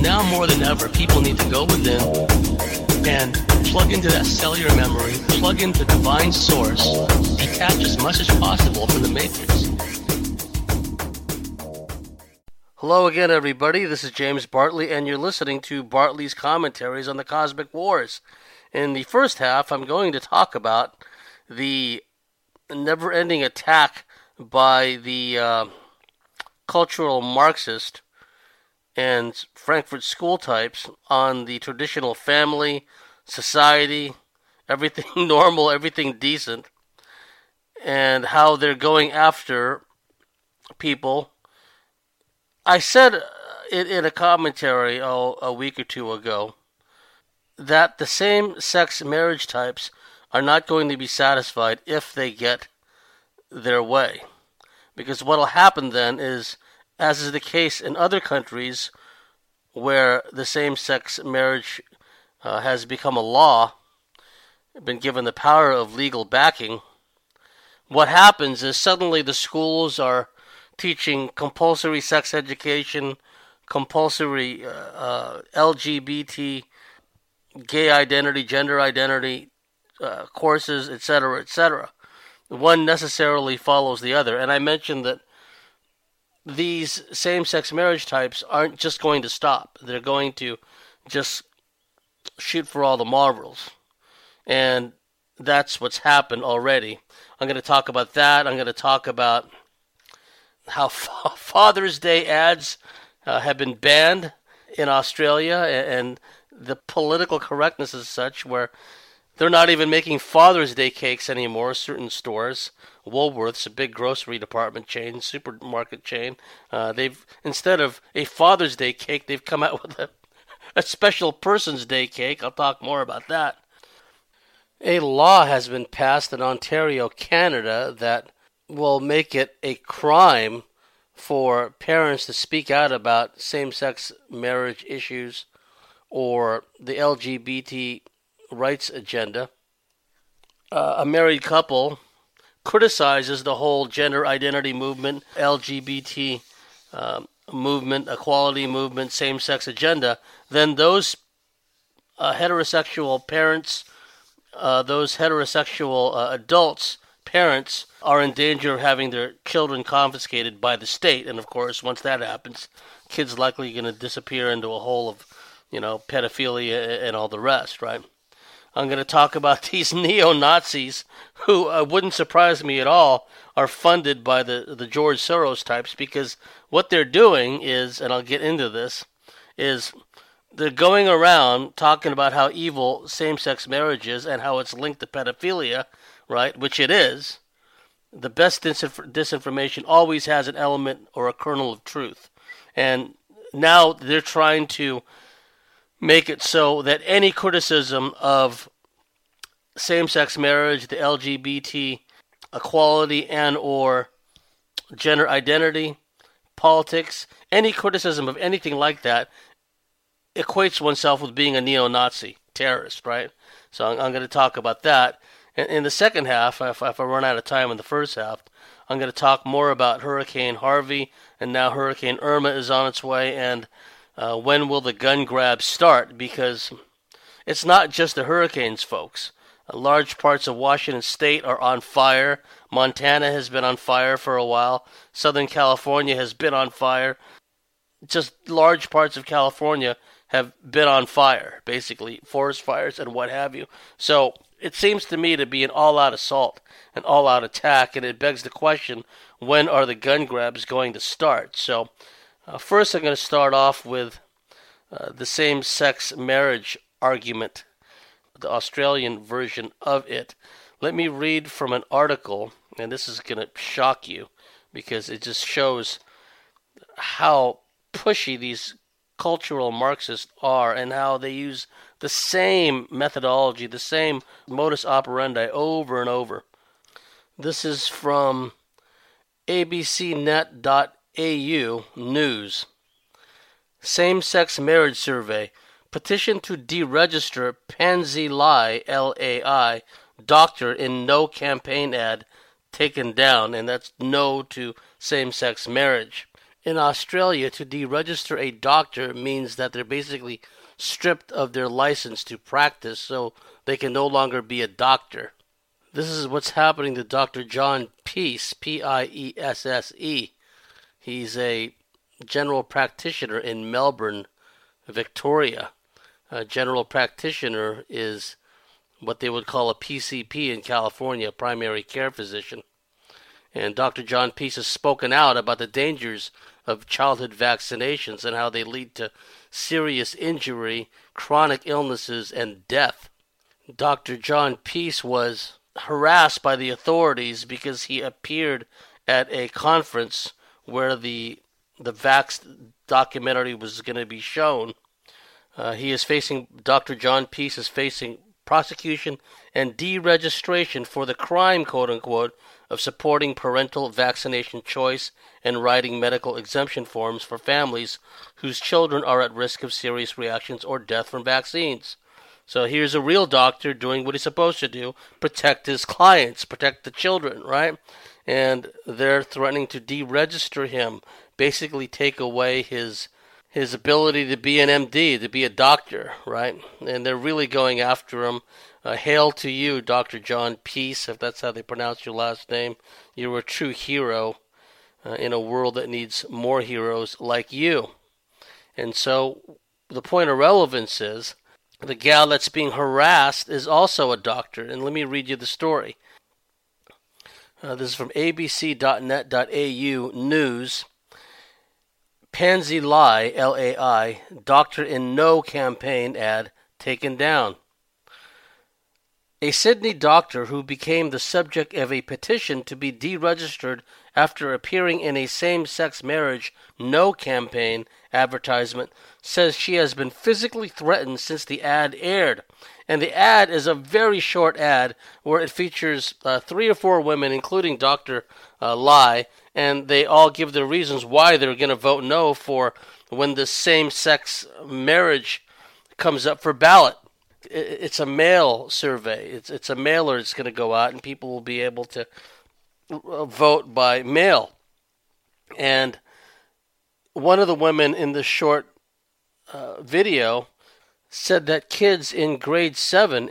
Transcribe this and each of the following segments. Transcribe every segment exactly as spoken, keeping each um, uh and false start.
now more than ever, people need to go within and plug into that cellular memory, plug into divine source, detach as much as possible from the matrix. Hello again, everybody. This is James Bartley, and you're listening to Bartley's Commentaries on the Cosmic Wars. In the first half, I'm going to talk about the never-ending attack by the uh, cultural Marxist and Frankfurt School types on the traditional family, society, everything normal, everything decent, and how they're going after people. I said it in a commentary oh, a week or two ago that the same-sex marriage types are not going to be satisfied if they get their way. Because what will happen then is, as is the case in other countries where the same-sex marriage uh, has become a law, been given the power of legal backing, what happens is suddenly the schools are teaching compulsory sex education, compulsory uh, uh, L G B T, gay identity, gender identity uh, courses, et cetera, et cetera. One necessarily follows the other. And I mentioned that these same-sex marriage types aren't just going to stop. They're going to just shoot for all the marbles. And that's what's happened already. I'm going to talk about that. I'm going to talk about how Father's Day ads uh, have been banned in Australia, and the political correctness is such where they're not even making Father's Day cakes anymore. Certain stores, Woolworth's, a big grocery department chain, supermarket chain, uh, they've instead of a Father's Day cake, they've come out with a, a special Person's Day cake. I'll talk more about that. A law has been passed in Ontario, Canada, that will make it a crime for parents to speak out about same-sex marriage issues or the L G B T rights agenda. Uh, a married couple criticizes the whole gender identity movement, L G B T um, movement, equality movement, same-sex agenda, then those uh, heterosexual parents, uh, those heterosexual uh, adults, parents, are in danger of having their children confiscated by the state. And of course, once that happens, kids likely going to disappear into a hole of, you know, pedophilia and all the rest, right? I'm going to talk about these neo-Nazis who, uh, wouldn't surprise me at all, are funded by the, the George Soros types, because what they're doing is, and I'll get into this, is they're going around talking about how evil same-sex marriage is and how it's linked to pedophilia, right, which it is. The best disinf- disinformation always has an element or a kernel of truth. And now they're trying to make it so that any criticism of same-sex marriage, the L G B T equality and or gender identity, politics, any criticism of anything like that equates oneself with being a neo-Nazi terrorist, right? So I'm, I'm going to talk about that. In, in the second half, if, if I run out of time in the first half, I'm going to talk more about Hurricane Harvey, and now Hurricane Irma is on its way, and Uh, when will the gun grab start? Because it's not just the hurricanes, folks. Uh, large parts of Washington State are on fire. Montana has been on fire for a while. Southern California has been on fire. Just large parts of California have been on fire, basically, forest fires and what have you. So it seems to me to be an all-out assault, an all-out attack, and it begs the question, when are the gun grabs going to start? So Uh, first, I'm going to start off with uh, the same-sex marriage argument, the Australian version of it. Let me read from an article, and this is going to shock you because it just shows how pushy these cultural Marxists are and how they use the same methodology, the same modus operandi over and over. This is from A B C net dot A U News. Same-sex marriage survey. Petition to deregister Pansy Lai, L A I, doctor in no campaign ad taken down. And that's no to same-sex marriage. In Australia, to deregister a doctor means that they're basically stripped of their license to practice, so they can no longer be a doctor. This is what's happening to Doctor John Peace, P I E S S E. He's a general practitioner in Melbourne, Victoria. A general practitioner is what they would call a P C P in California, primary care physician. And Doctor John Peace has spoken out about the dangers of childhood vaccinations and how they lead to serious injury, chronic illnesses, and death. Doctor John Peace was harassed by the authorities because he appeared at a conference where the the Vax documentary was going to be shown. Uh, he is facing, Doctor John Peace is facing prosecution and deregistration for the crime, quote-unquote, of supporting parental vaccination choice and writing medical exemption forms for families whose children are at risk of serious reactions or death from vaccines. So here's a real doctor doing what he's supposed to do, protect his clients, protect the children, right? And they're threatening to deregister him, basically take away his his ability to be an M D, to be a doctor, right? And they're really going after him. Uh, hail to you, Doctor John Peace, if that's how they pronounce your last name. You're a true hero uh, in a world that needs more heroes like you. And so the point of relevance is the gal that's being harassed is also a doctor. And let me read you the story. Uh, this is from A B C dot net dot A U News. Pansy Lai, L A I, Doctor in No campaign ad taken down. A Sydney doctor who became the subject of a petition to be deregistered after appearing in a same-sex marriage no campaign advertisement says she has been physically threatened since the ad aired. And the ad is a very short ad where it features uh, three or four women, including Doctor Uh, Lai, and they all give their reasons why they're going to vote no for when the same-sex marriage comes up for ballot. It's a mail survey. It's it's a mailer that's going to go out, and people will be able to vote by mail. And one of the women in the short uh, video said that kids in grade seven,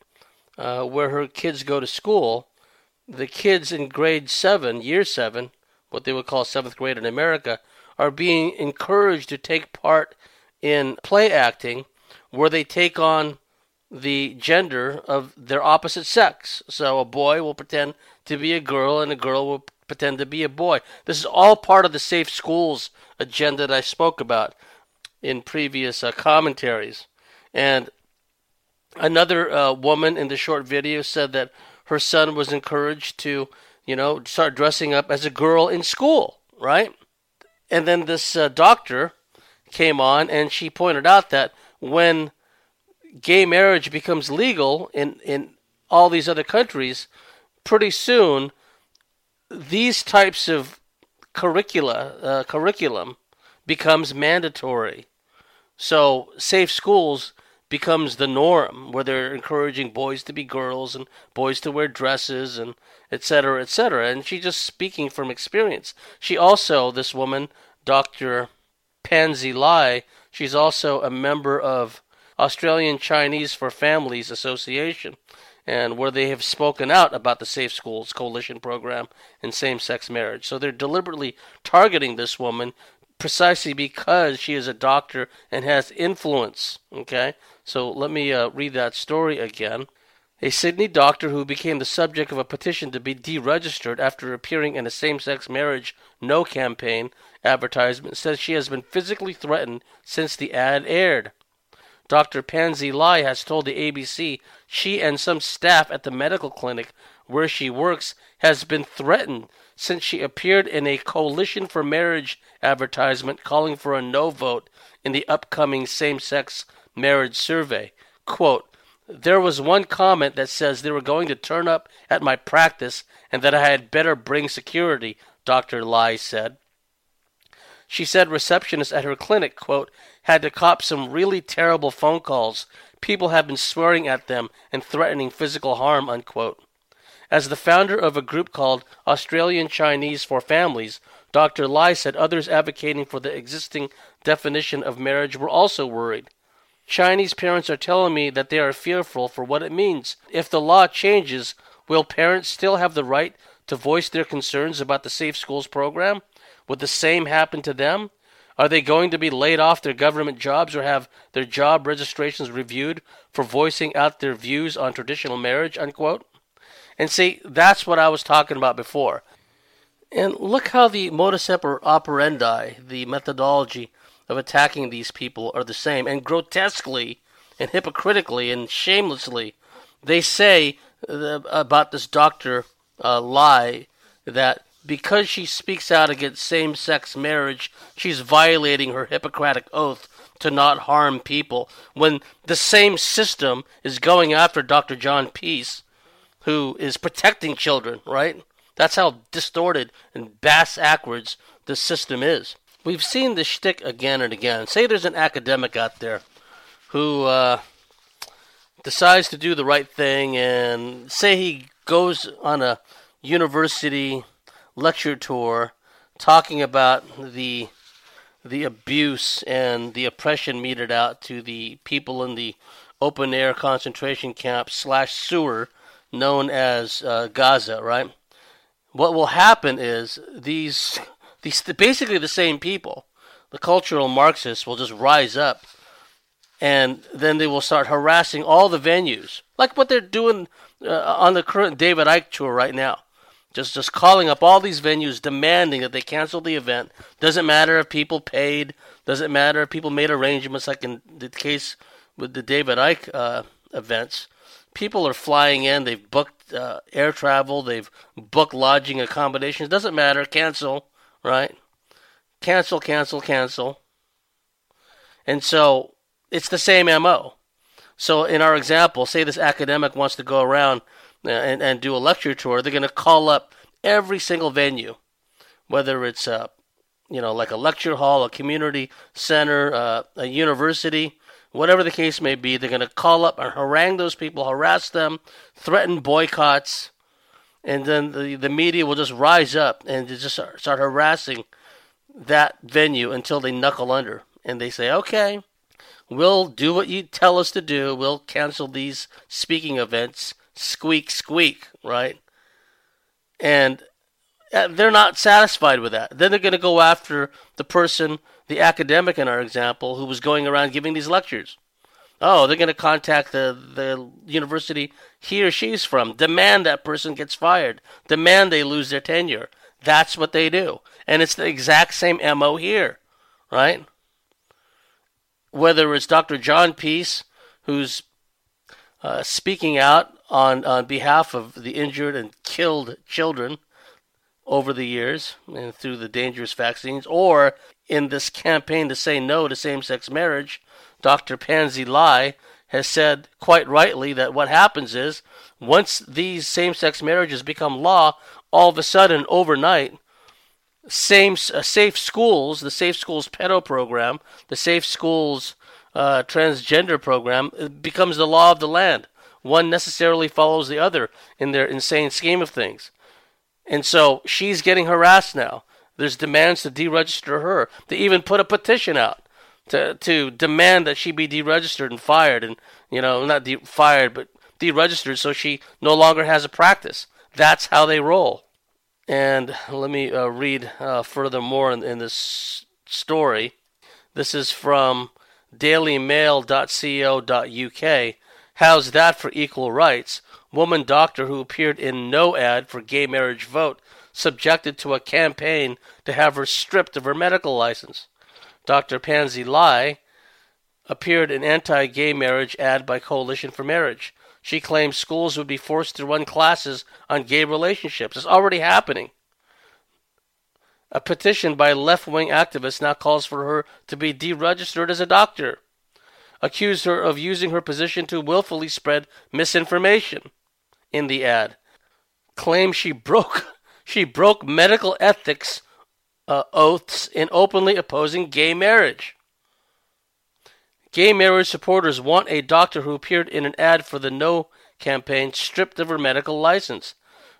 uh, where her kids go to school, the kids in grade seven, year seven, what they would call seventh grade in America, are being encouraged to take part in play acting where they take on the gender of their opposite sex. So a boy will pretend to be a girl and a girl will pretend to be a boy. This is all part of the Safe Schools agenda that I spoke about in previous uh, commentaries. And another uh, woman in the short video said that her son was encouraged to, you know, start dressing up as a girl in school, right? And then this uh, doctor came on and she pointed out that when gay marriage becomes legal in, in all these other countries, pretty soon these types of curricula, uh, curriculum becomes mandatory. So safe schools becomes the norm, where they're encouraging boys to be girls and boys to wear dresses and et cetera, et cetera. And she's just speaking from experience. She also, this woman, Doctor Pansy Lai, she's also a member of Australian Chinese for Families Association, and where they have spoken out about the Safe Schools Coalition program and same-sex marriage. So they're deliberately targeting this woman precisely because she is a doctor and has influence. Okay, so let me uh, read that story again. A Sydney doctor who became the subject of a petition to be deregistered after appearing in a same-sex marriage no campaign advertisement says she has been physically threatened since the ad aired. Doctor Pansy Lai has told the A B C she and some staff at the medical clinic where she works has been threatened since she appeared in a Coalition for Marriage advertisement calling for a no vote in the upcoming same-sex marriage survey. Quote, "There was one comment that says they were going to turn up at my practice and that I had better bring security," Doctor Lai said. She said receptionists at her clinic, quote, "had to cop some really terrible phone calls. People have been swearing at them and threatening physical harm," unquote. As the founder of a group called Australian Chinese for Families Doctor Lai said others advocating for the existing definition of marriage were also worried. Chinese parents are telling me that they are fearful for what it means. If the law changes, will parents still have the right to voice their concerns about the Safe Schools program? Would the same happen to them? Are they going to be laid off their government jobs or have their job registrations reviewed for voicing out their views on traditional marriage, unquote? And see, that's what I was talking about before. And look how the modus operandi, the methodology of attacking these people are the same. And grotesquely and hypocritically and shamelessly, they say uh, about this Doctor Uh, Lai that because she speaks out against same-sex marriage, she's violating her Hippocratic oath to not harm people, when the same system is going after Doctor John Peace, who is protecting children, right? That's how distorted and bass-ackwards this system is. We've seen this shtick again and again. Say there's an academic out there who uh, decides to do the right thing, and say he goes on a university lecture tour talking about the the abuse and the oppression meted out to the people in the open air concentration camp slash sewer known as uh, Gaza, right? What will happen is these these basically the same people, the cultural Marxists, will just rise up, and then they will start harassing all the venues, like what they're doing uh, on the current David Icke tour right now. Just just calling up all these venues, demanding that they cancel the event. Doesn't matter if people paid. Doesn't matter if people made arrangements, like in the case with the David Icke uh, events. People are flying in. They've booked uh, air travel. They've booked lodging accommodations. Doesn't matter. Cancel, right? Cancel, cancel, cancel. And so it's the same M O. So in our example, say this academic wants to go around and, and do a lecture tour. They're going to call up every single venue, whether it's a, you know, like a lecture hall, a community center, uh, a university, whatever the case may be. They're going to call up and harangue those people, harass them, threaten boycotts, and then the, the media will just rise up and just start harassing that venue until they knuckle under. And they say, okay, we'll do what you tell us to do. We'll cancel these speaking events. Squeak, squeak, right? And they're not satisfied with that. Then they're going to go after the person, the academic in our example, who was going around giving these lectures. Oh, they're going to contact the, the university he or she's from, demand that person gets fired, demand they lose their tenure. That's what they do. And it's the exact same M O here, right? Whether it's Doctor John Peace, who's uh, speaking out on, on behalf of the injured and killed children over the years and through the dangerous vaccines, or in this campaign to say no to same-sex marriage, Doctor Pansy Lai has said quite rightly that what happens is once these same-sex marriages become law, all of a sudden, overnight, same uh, Safe Schools, the Safe Schools pedo program, the Safe Schools uh, transgender program, it becomes the law of the land. One necessarily follows the other in their insane scheme of things. And so she's getting harassed now. There's demands to deregister her. They even put a petition out to to demand that she be deregistered and fired, and you know, not de- fired, but deregistered, so she no longer has a practice. That's how they roll. And let me uh, read uh, furthermore in, in this story. This is from daily mail dot co dot U K. How's that for equal rights? Woman doctor who appeared in no ad for gay marriage vote subjected to a campaign to have her stripped of her medical license. Doctor Pansy Lai appeared in anti-gay marriage ad by Coalition for Marriage. She claims schools would be forced to run classes on gay relationships. It's already happening. A petition by left-wing activists now calls for her to be deregistered as a doctor. Accused her of using her position to willfully spread misinformation in the ad. Claims she broke she broke medical ethics uh, oaths in openly opposing gay marriage. Gay marriage supporters want a doctor who appeared in an ad for the No campaign stripped of her medical license.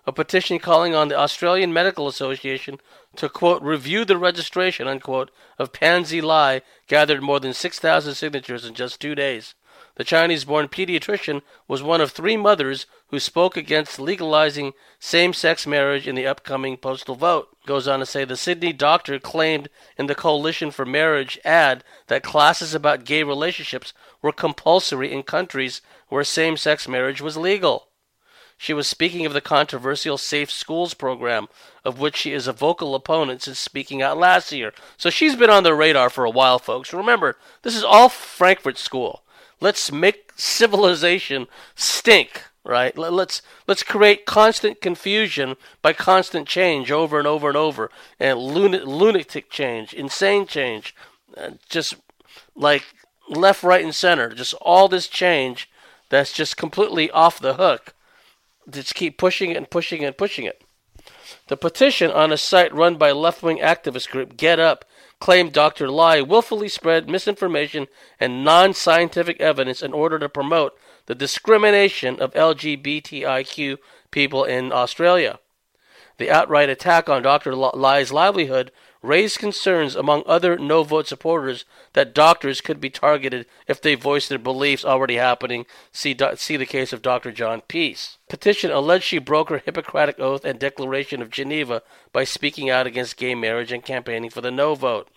a petition calling on the Australian Medical Association to, quote, review the registration, unquote, of Pansy Lai gathered more than six thousand signatures in just two days. The Chinese-born pediatrician was one of three mothers who spoke against legalizing same-sex marriage in the upcoming postal vote. Goes on to say the Sydney doctor claimed in the Coalition for Marriage ad that classes about gay relationships were compulsory in countries where same-sex marriage was legal. She was speaking of the controversial Safe Schools program, of which she is a vocal opponent since speaking out last year. So she's been on the radar for a while, folks. Remember, this is all Frankfurt School. Let's make civilization stink, right? Let's let's create constant confusion by constant change over and over and over, and lunatic change, insane change, just like left, right, and center. Just all this change that's just completely off the hook. Just keep pushing it and pushing it and pushing it. The petition on a site run by left-wing activist group Get Up claimed Doctor Lai willfully spread misinformation and non-scientific evidence in order to promote the discrimination of L G B T I Q people in Australia. The outright attack on Doctor Lai's livelihood raised concerns among other no-vote supporters that doctors could be targeted if they voiced their beliefs already happening. See, see the case of Doctor John Peace. Petition alleged she broke her Hippocratic Oath and Declaration of Geneva by speaking out against gay marriage and campaigning for the no vote.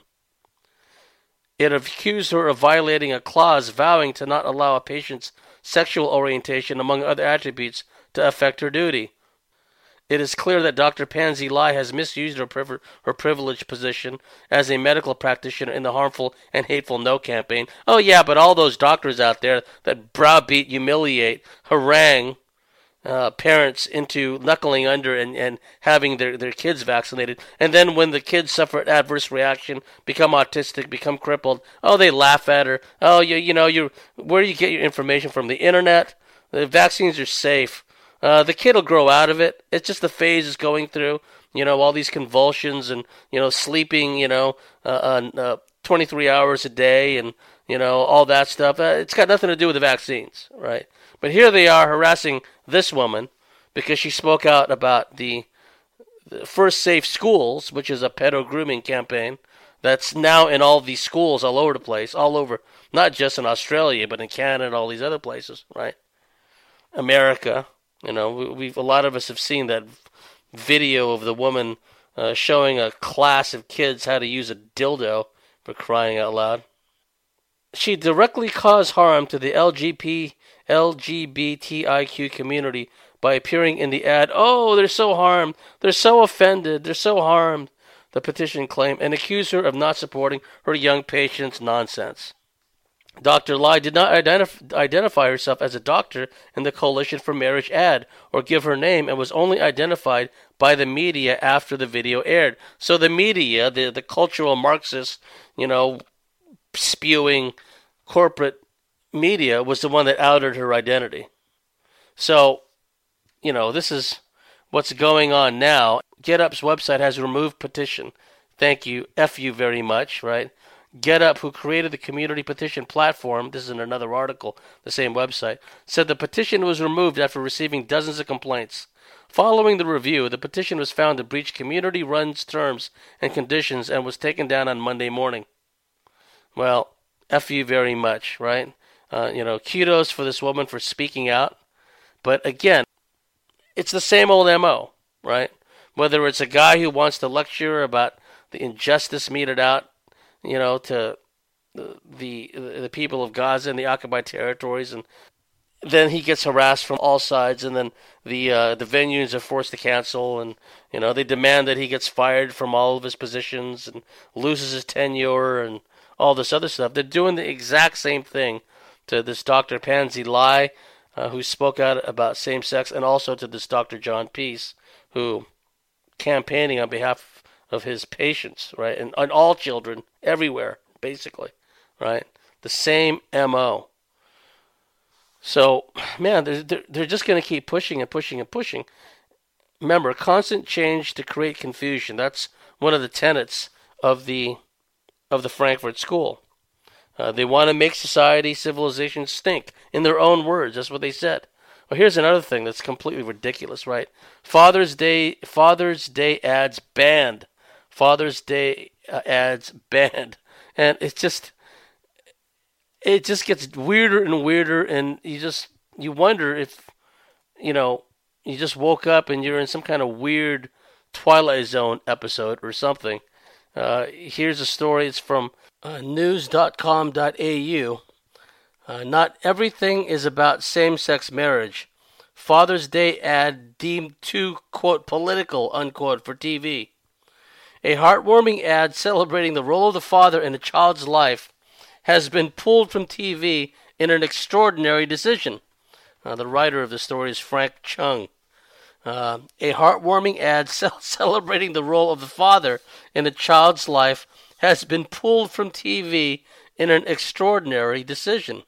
It accused her of violating a clause vowing to not allow a patient's sexual orientation, among other attributes, to affect her duty. It is clear that Doctor Pansy Lai has misused her, priv- her privileged position as a medical practitioner in the harmful and hateful No campaign. Oh yeah, but all those doctors out there that browbeat, humiliate, harangue uh, parents into knuckling under and, and having their, their kids vaccinated. And then when the kids suffer an adverse reaction, become autistic, become crippled, oh, they laugh at her. Oh, you, you know, you where do you get your information from? The internet? The vaccines are safe. Uh, the kid will grow out of it. It's just the phase it's going through. You know, all these convulsions and, you know, sleeping, you know, uh, uh, twenty-three hours a day and, you know, all that stuff. Uh, it's got nothing to do with the vaccines, right? But here they are harassing this woman because she spoke out about the, the First Safe Schools, which is a pedo grooming campaign that's now in all these schools all over the place, all over, not just in Australia, but in Canada and all these other places, right? America. You know, we, we've a lot of us have seen that video of the woman uh, showing a class of kids how to use a dildo, for crying out loud. She directly caused harm to the L G B T I Q community by appearing in the ad. Oh, they're so harmed. They're so offended. They're so harmed, the petition claimed, and accused her of not supporting her young patient's nonsense. Doctor Lai did not identif- identify herself as a doctor in the Coalition for Marriage ad or give her name, and was only identified by the media after the video aired. So the media, the, the cultural Marxist, you know, spewing corporate media, was the one that outed her identity. So, you know, this is what's going on now. GetUp's website has removed petition. Thank you. F you very much, right? GetUp, who created the community petition platform, this is in another article, the same website, said the petition was removed after receiving dozens of complaints. Following the review, the petition was found to breach community-run terms and conditions and was taken down on Monday morning. Well, F you very much, right? Uh, you know, kudos for this woman for speaking out. But again, it's the same old M O, right? Whether it's a guy who wants to lecture about the injustice meted out, you know, to the, the the people of Gaza and the occupied territories, and then he gets harassed from all sides, and then the uh, the venues are forced to cancel, and you know they demand that he gets fired from all of his positions and loses his tenure and all this other stuff. They're doing the exact same thing to this Doctor Pansy Lai, uh, who spoke out about same sex, and also to this Doctor John Peace, who campaigning on behalf of his patients, right? And on all children, everywhere, basically, right? The same M O. So, man, they're, they're, they're just going to keep pushing and pushing and pushing. Remember, constant change to create confusion. That's one of the tenets of the of the Frankfurt School. Uh, they want to make society, civilization stink, in their own words. That's what they said. Well, here's another thing that's completely ridiculous, right? Father's Day, Father's Day ads banned. Father's Day uh, ads banned, and it's just, it just gets weirder and weirder, and you just, you wonder if, you know, you just woke up and you're in some kind of weird Twilight Zone episode or something. Uh, here's a story. It's from uh, news dot com dot a u. Uh, not everything is about same-sex marriage. Father's Day ad deemed too, quote, political, unquote, for T V. A heartwarming ad celebrating the role of the father in a child's life has been pulled from T V in an extraordinary decision. Uh, the writer of the story is Frank Chung. Uh, a heartwarming ad ce- celebrating the role of the father in a child's life has been pulled from T V in an extraordinary decision.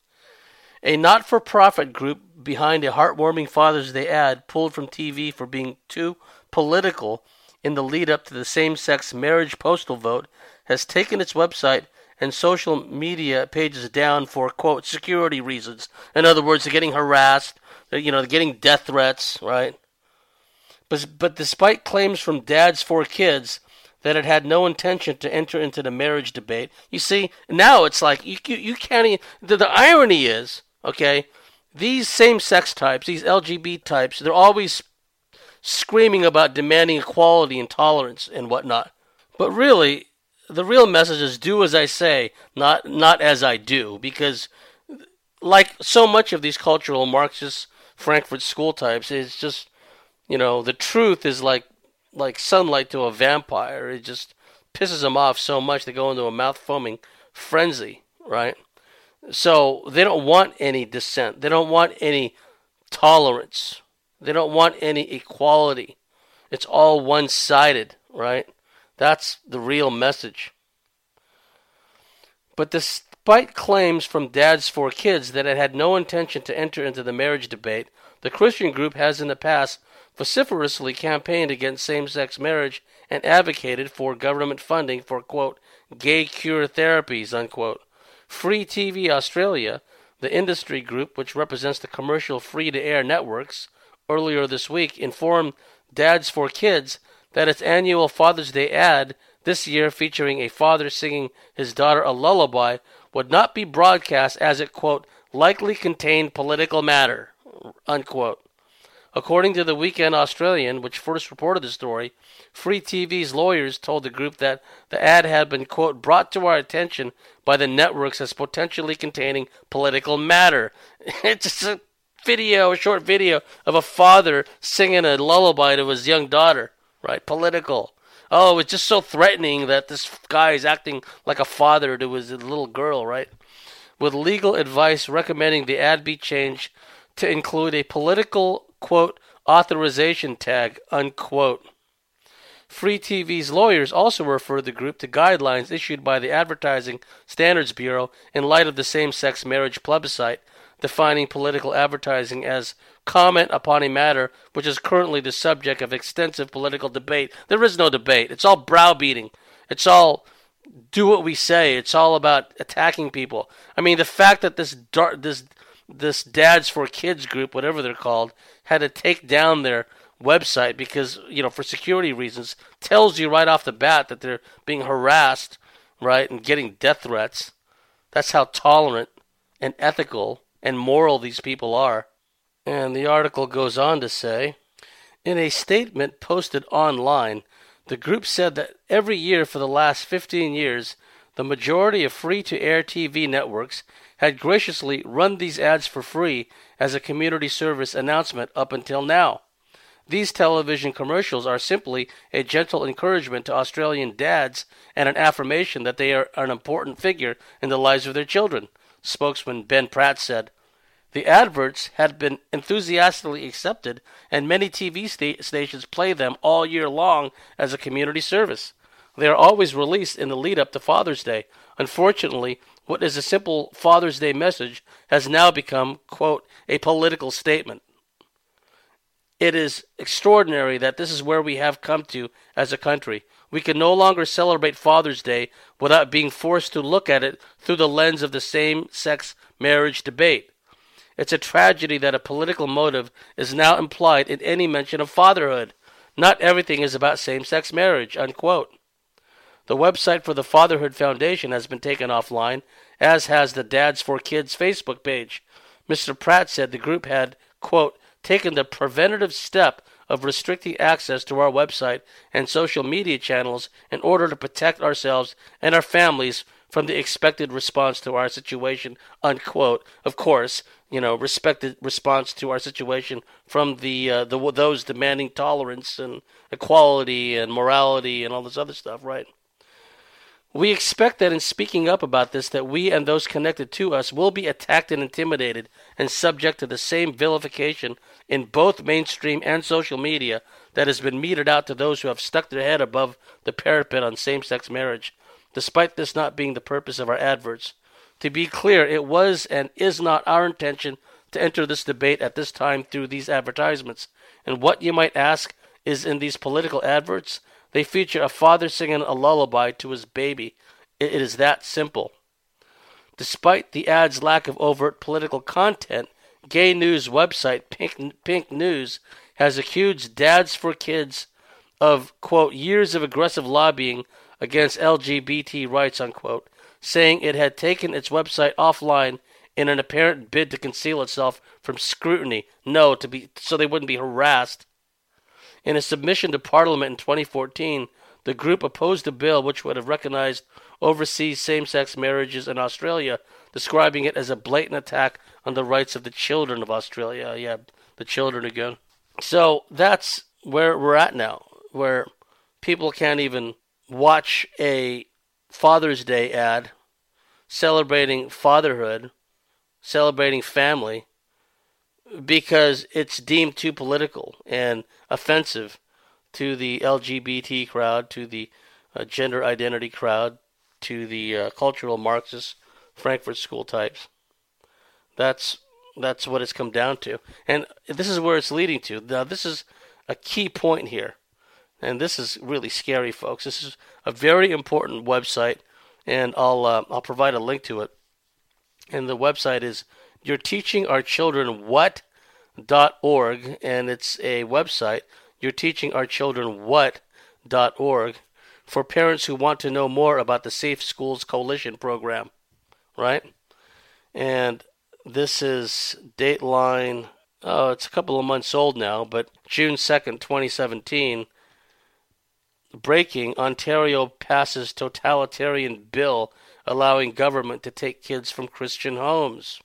A not-for-profit group behind a heartwarming Father's Day ad pulled from T V for being too political in the lead-up to the same-sex marriage postal vote has taken its website and social media pages down for, quote, security reasons. In other words, they're getting harassed, they're, you know, they're getting death threats, right? But, but despite claims from dads for kids that it had no intention to enter into the marriage debate, you see, now it's like, you, you, you can't even, the, the irony is, okay, these same-sex types, these L G B T types, they're always screaming about demanding equality and tolerance and whatnot. But really, the real message is do as I say, not not as I do. Because like so much of these cultural Marxist Frankfurt School types, it's just, you know, the truth is like like sunlight to a vampire. It just pisses them off so much they go into a mouth-foaming frenzy, right? So they don't want any dissent. They don't want any tolerance. They don't want any equality. It's all one-sided, right? That's the real message. But despite claims from dads for kids that it had no intention to enter into the marriage debate, the Christian group has in the past vociferously campaigned against same-sex marriage and advocated for government funding for, quote, gay cure therapies, unquote. Free T V Australia, the industry group which represents the commercial free-to-air networks, earlier this week informed Dads for Kids that its annual Father's Day ad, this year featuring a father singing his daughter a lullaby, would not be broadcast as it, quote, likely contained political matter, unquote. According to the Weekend Australian, which first reported the story, Free T V's lawyers told the group that the ad had been, quote, brought to our attention by the networks as potentially containing political matter. It's just a video, a short video of a father singing a lullaby to his young daughter, right? Political. Oh, it's just so threatening that this guy is acting like a father to his little girl, right? With legal advice recommending the ad be changed to include a political, quote, authorization tag, unquote. Free T V's lawyers also referred the group to guidelines issued by the Advertising Standards Bureau in light of the same-sex marriage plebiscite, defining political advertising as comment upon a matter which is currently the subject of extensive political debate. There is no debate. It's all browbeating. It's all do what we say. It's all about attacking people. I mean, the fact that this dar- this this Dads for Kids group, whatever they're called, had to take down their website because, you know, for security reasons, tells you right off the bat that they're being harassed, right, and getting death threats. That's how tolerant and ethical and moral these people are. And the article goes on to say, in a statement posted online, the group said that every year for the last fifteen years, the majority of free-to-air T V networks had graciously run these ads for free as a community service announcement up until now. These television commercials are simply a gentle encouragement to Australian dads and an affirmation that they are an important figure in the lives of their children, spokesman Ben Pratt said. The adverts had been enthusiastically accepted, and many T V sta- stations play them all year long as a community service. They are always released in the lead-up to Father's Day. Unfortunately, what is a simple Father's Day message has now become, quote, a political statement. It is extraordinary that this is where we have come to as a country. We can no longer celebrate Father's Day without being forced to look at it through the lens of the same-sex marriage debate. It's a tragedy that a political motive is now implied in any mention of fatherhood. Not everything is about same-sex marriage, unquote. The website for the Fatherhood Foundation has been taken offline, as has the Dads for Kids Facebook page. Mister Pratt said the group had, quote, taken the preventative step of restricting access to our website and social media channels in order to protect ourselves and our families from the expected response to our situation, unquote. Of course, you know, respected response to our situation from the, uh, the those demanding tolerance and equality and morality and all this other stuff, right? We expect that in speaking up about this, that we and those connected to us will be attacked and intimidated and subject to the same vilification in both mainstream and social media that has been meted out to those who have stuck their head above the parapet on same-sex marriage, despite this not being the purpose of our adverts. To be clear, it was and is not our intention to enter this debate at this time through these advertisements. And what, you might ask, is in these political adverts? They feature a father singing a lullaby to his baby. It is that simple. Despite the ad's lack of overt political content, gay news website Pink, Pink News has accused Dads for Kids of, quote, years of aggressive lobbying against L G B T rights, unquote, saying it had taken its website offline in an apparent bid to conceal itself from scrutiny. No, to be so they wouldn't be harassed. In a submission to Parliament in twenty fourteen, the group opposed a bill which would have recognized overseas same-sex marriages in Australia, describing it as a blatant attack on the rights of the children of Australia. Yeah, the children again. So that's where we're at now, where people can't even watch a Father's Day ad celebrating fatherhood, celebrating family, because it's deemed too political and offensive to the L G B T crowd, to the uh, gender identity crowd, to the uh, cultural Marxist Frankfurt School types. That's that's what it's come down to. And this is where it's leading to. Now, this is a key point here. And this is really scary, folks. This is a very important website, and I'll uh, I'll provide a link to it. And the website is You're Teaching Our Children What dot org, and it's a website, You're Teaching Our Children What dot org, for parents who want to know more about the Safe Schools Coalition program, right? And this is Dateline, oh, it's a couple of months old now, but June second, twenty seventeen, breaking, Ontario passes totalitarian bill allowing government to take kids from Christian homes.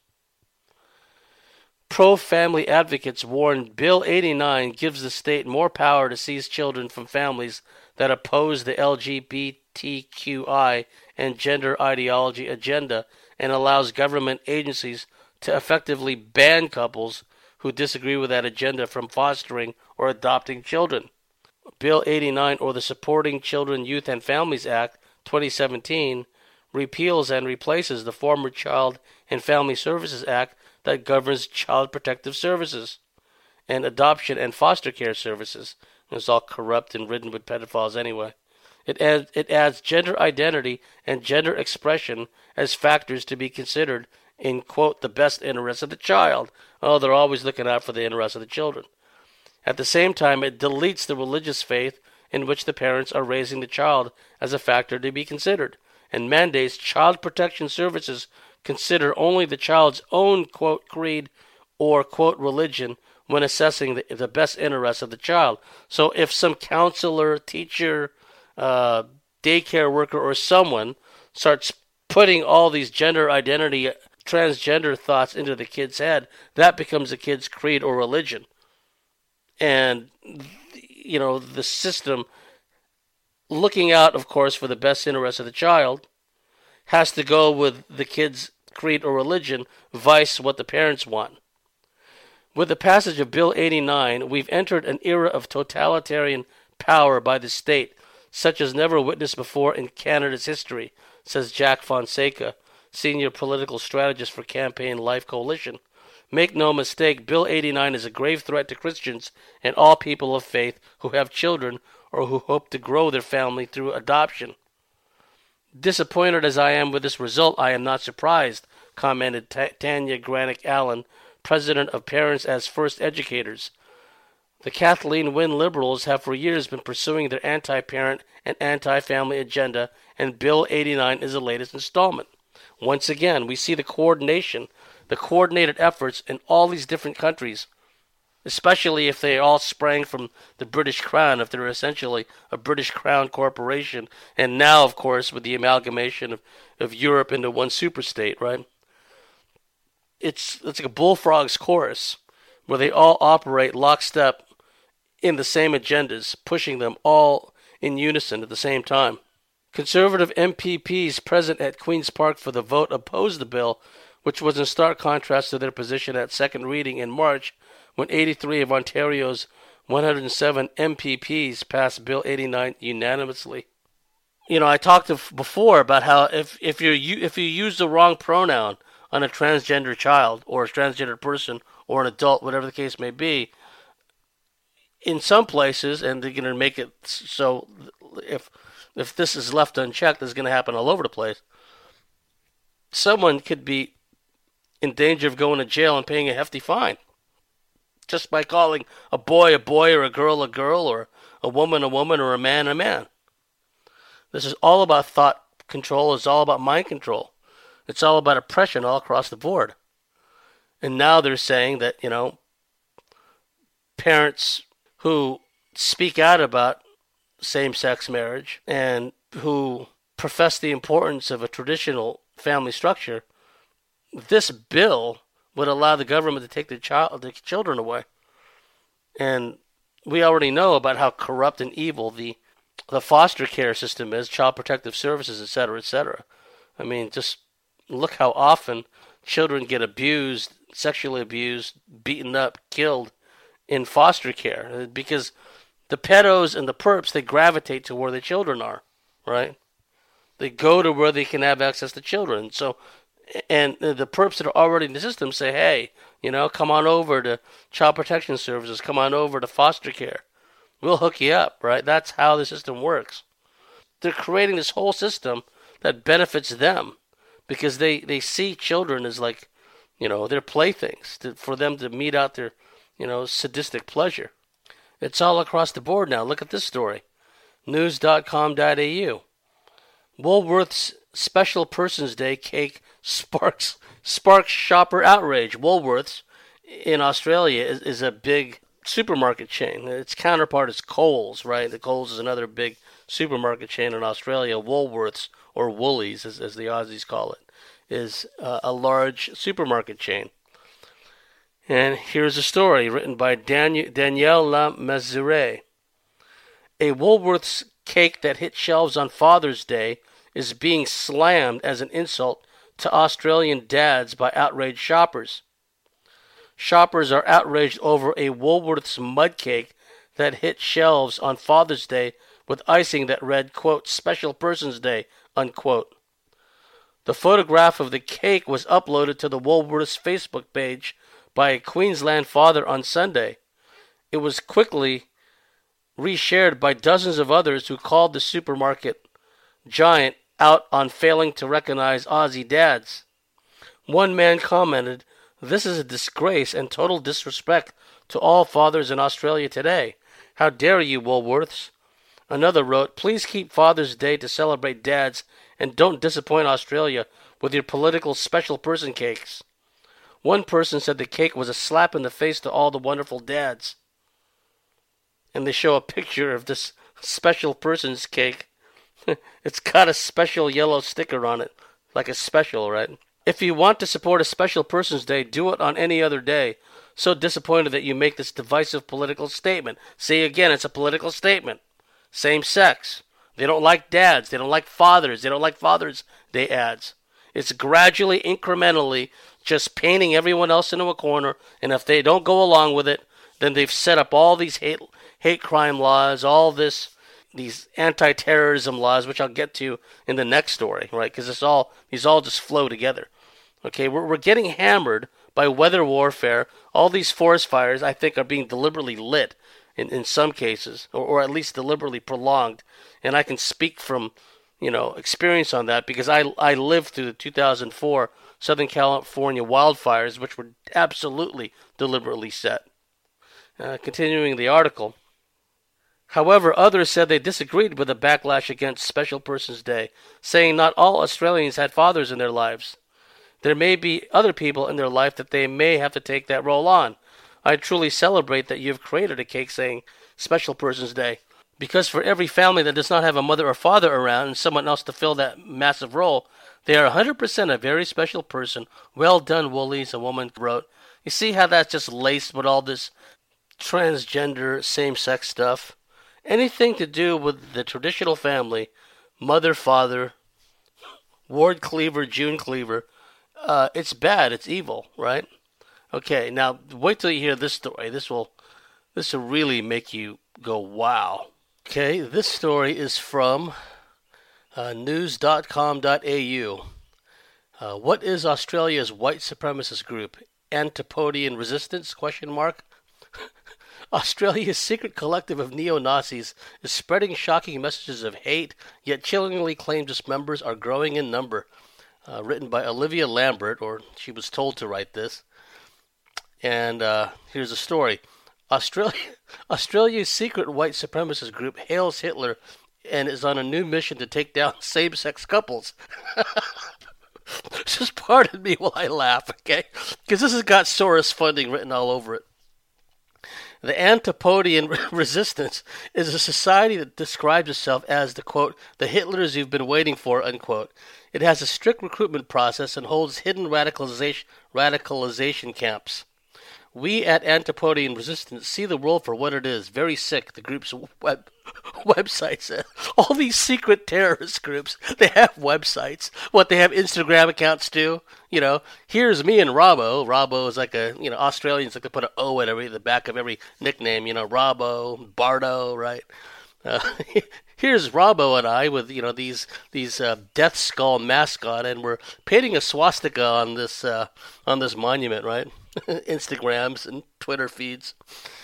Pro-family advocates warn Bill eighty-nine gives the state more power to seize children from families that oppose the L G B T Q I and gender ideology agenda, and allows government agencies to effectively ban couples who disagree with that agenda from fostering or adopting children. Bill eighty-nine, or the Supporting Children, Youth and Families Act twenty seventeen, repeals and replaces the former Child and Family Services Act that governs child protective services and adoption and foster care services. It's all corrupt and ridden with pedophiles anyway. It adds, it adds gender identity and gender expression as factors to be considered in, quote, the best interest of the child. Oh, they're always looking out for the interest of the children. At the same time, it deletes the religious faith in which the parents are raising the child as a factor to be considered, and mandates child protection services consider only the child's own, quote, creed or, quote, religion when assessing the, the best interests of the child. So if some counselor, teacher, uh, daycare worker, or someone starts putting all these gender identity, transgender thoughts into the kid's head, that becomes the kid's creed or religion. And, you know, the system, looking out, of course, for the best interest of the child, has to go with the kid's creed or religion, vice what the parents want. With the passage of Bill eighty-nine, we've entered an era of totalitarian power by the state, such as never witnessed before in Canada's history, says Jack Fonseca, senior political strategist for Campaign Life Coalition. Make no mistake, Bill eighty-nine is a grave threat to Christians and all people of faith who have children or who hope to grow their family through adoption. Disappointed as I am with this result, I am not surprised, commented T- Tanya Granick Allen, president of Parents as First Educators. The Kathleen Wynne Liberals have for years been pursuing their anti-parent and anti-family agenda, and Bill eighty-nine is the latest installment. Once again, we see the coordination, the coordinated efforts in all these different countries, especially if they all sprang from the British Crown, if they're essentially a British Crown corporation, and now, of course, with the amalgamation of, of Europe into one superstate, right? It's, it's like a bullfrog's chorus, where they all operate lockstep in the same agendas, pushing them all in unison at the same time. Conservative M P Ps present at Queen's Park for the vote opposed the bill, which was in stark contrast to their position at second reading in March, when eighty-three of Ontario's one hundred seven M P Ps passed Bill eighty-nine unanimously. You know, I talked to, before about how if, if, you if you use the wrong pronoun on a transgender child or a transgender person or an adult, whatever the case may be, in some places, and they're going to make it so if if this is left unchecked, it's going to happen all over the place. Someone could be in danger of going to jail and paying a hefty fine just by calling a boy a boy or a girl a girl or a woman a woman or a man a man. This is all about thought control. It's all about mind control. It's all about oppression all across the board. And now they're saying that, you know, parents who speak out about same-sex marriage and who profess the importance of a traditional family structure, this bill would allow the government to take their child, their children away. And we already know about how corrupt and evil the the foster care system is, child protective services, et cetera, et cetera. I mean, just look how often children get abused, sexually abused, beaten up, killed in foster care, because the pedos and the perps, they gravitate to where the children are, right? They go to where they can have access to children. So, and the perps that are already in the system say, hey, you know, come on over to child protection services, come on over to foster care. We'll hook you up, right? That's how the system works. They're creating this whole system that benefits them because they, they see children as like, you know, their playthings to, for them to mete out their, you know, sadistic pleasure. It's all across the board now. Look at this story. news dot com dot a u. Woolworth's Special Persons Day cake sparks sparks shopper outrage. Woolworths in Australia is, is a big supermarket chain. Its counterpart is Coles, right? The Coles is another big supermarket chain in Australia. Woolworths, or Woolies as, as the Aussies call it, is uh, a large supermarket chain. And here's a story written by Daniel, Danielle Lamazure. A Woolworths cake that hit shelves on Father's Day is being slammed as an insult to Australian dads by outraged shoppers. Shoppers are outraged over a Woolworths mud cake that hit shelves on Father's Day with icing that read, quote, Special Persons Day, unquote. The photograph of the cake was uploaded to the Woolworths Facebook page by a Queensland father on Sunday. It was quickly reshared by dozens of others who called the supermarket giant out on failing to recognize Aussie dads. One man commented, "This is a disgrace and total disrespect to all fathers in Australia today. How dare you, Woolworths?" Another wrote, "Please keep Father's Day to celebrate dads and don't disappoint Australia with your political special person cakes." One person said the cake was a slap in the face to all the wonderful dads. And they show a picture of this special person's cake. It's got a special yellow sticker on it, like a special, right? If you want to support a special person's day, do it on any other day. So disappointed that you make this divisive political statement. See, again, it's a political statement. Same sex. They don't like dads. They don't like fathers. They don't like Father's Day ads. It's gradually, incrementally, just painting everyone else into a corner, and if they don't go along with it, then they've set up all these hate hate crime laws, all this, these anti-terrorism laws, which I'll get to in the next story, right? Because it's all these all just flow together. Okay, we're we're getting hammered by weather warfare. All these forest fires, I think, are being deliberately lit in, in some cases, or, or at least deliberately prolonged. And I can speak from, you know, experience on that because I I lived through the two thousand four Southern California wildfires, which were absolutely deliberately set. Uh, continuing the article. However, others said they disagreed with the backlash against Special Persons Day, saying not all Australians had fathers in their lives. There may be other people in their life that they may have to take that role on. I truly celebrate that you've created a cake saying Special Persons Day. Because for every family that does not have a mother or father around and someone else to fill that massive role, they are one hundred percent a very special person. Well done, Woolies, a woman wrote. You see how that's just laced with all this transgender, same-sex stuff? Anything to do with the traditional family, mother, father, Ward Cleaver, June Cleaver, uh, it's bad, it's evil, right? Okay, now wait till you hear this story. This will, this will really make you go, wow. Okay, this story is from uh, news dot com dot a u. Uh, what is Australia's white supremacist group? Antipodean Resistance? Question mark. Australia's secret collective of neo-Nazis is spreading shocking messages of hate, yet chillingly claims its members are growing in number. Uh, written by Olivia Lambert, or she was told to write this. And uh, here's the story. Australia, Australia's secret white supremacist group hails Hitler and is on a new mission to take down same-sex couples. Just pardon me while I laugh, okay? Because this has got Soros funding written all over it. The Antipodean Resistance is a society that describes itself as the, quote, the Hitlers you've been waiting for, unquote. It has a strict recruitment process and holds hidden radicalization, radicalization camps. We at Antipodean Resistance see the world for what it is. Very sick, the group's web, website says. All these secret terrorist groups, they have websites. What, they have Instagram accounts too? You know, here's me and Robbo. Robbo is like a, you know, Australians like to put an O at every, the back of every nickname. You know, Robbo, Bardo, right? Uh, here's Robbo and I with, you know, these these uh, death skull mascot, and we're painting a swastika on this uh, on this monument, right? Instagrams and Twitter feeds.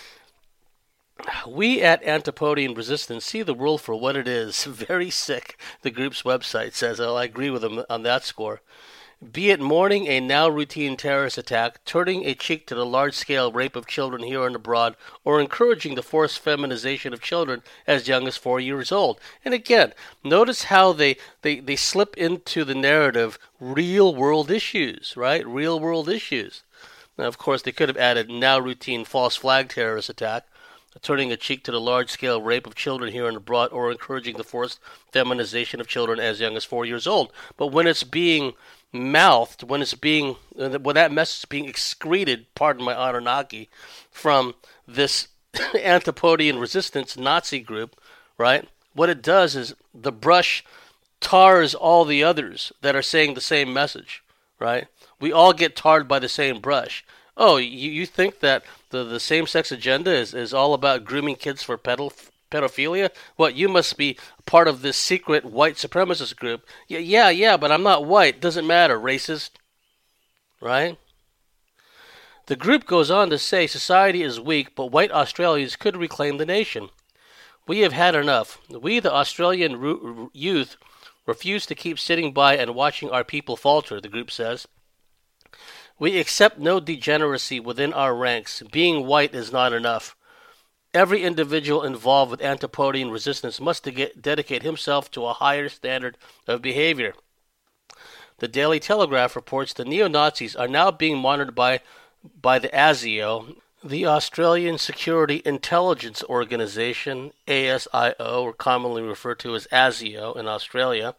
We at Antipodean Resistance see the world for what it is. Very sick, the group's website says. Oh, I agree with them on that score. Be it mourning a now routine terrorist attack, turning a cheek to the large-scale rape of children here and abroad, or encouraging the forced feminization of children as young as four years old. And again, notice how they, they, they slip into the narrative real-world issues, right? Real-world issues. Now, of course, they could have added now routine false flag terrorist attack, turning a cheek to the large-scale rape of children here and abroad, or encouraging the forced feminization of children as young as four years old. But when it's being mouthed, when it's being, when that message is being excreted, pardon my Anunnaki, from this Antipodean Resistance Nazi group, right? What it does is the brush tars all the others that are saying the same message, right? We all get tarred by the same brush. Oh, you, you think that the, the same-sex agenda is, is all about grooming kids for pedal, pedophilia? What, you must be part of this secret white supremacist group. Yeah, yeah, yeah, but I'm not white. Doesn't matter, racist. Right? The group goes on to say society is weak, but white Australians could reclaim the nation. We have had enough. We, the Australian ru- youth, refuse to keep sitting by and watching our people falter, the group says. We accept no degeneracy within our ranks. Being white is not enough. Every individual involved with Antipodean Resistance must de- dedicate himself to a higher standard of behavior. The Daily Telegraph reports the neo-Nazis are now being monitored by, by the ASIO, the Australian Security Intelligence Organisation, A S I O, or commonly referred to as ASIO in Australia.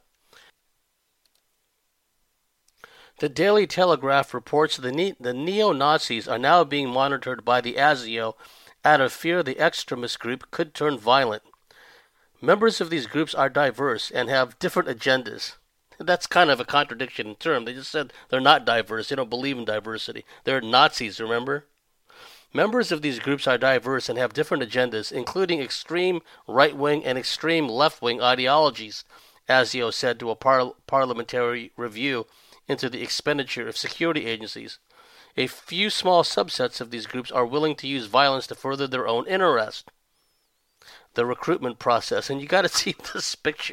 The Daily Telegraph reports the, ne- the neo-Nazis are now being monitored by the ASIO out of fear the extremist group could turn violent. Members of these groups are diverse and have different agendas. That's kind of a contradiction in term. They just said they're not diverse. They don't believe in diversity. They're Nazis, remember? Members of these groups are diverse and have different agendas, including extreme right-wing and extreme left-wing ideologies, ASIO said to a par- parliamentary review into the expenditure of security agencies. A few small subsets of these groups are willing to use violence to further their own interest. The recruitment process, and you got to see this picture.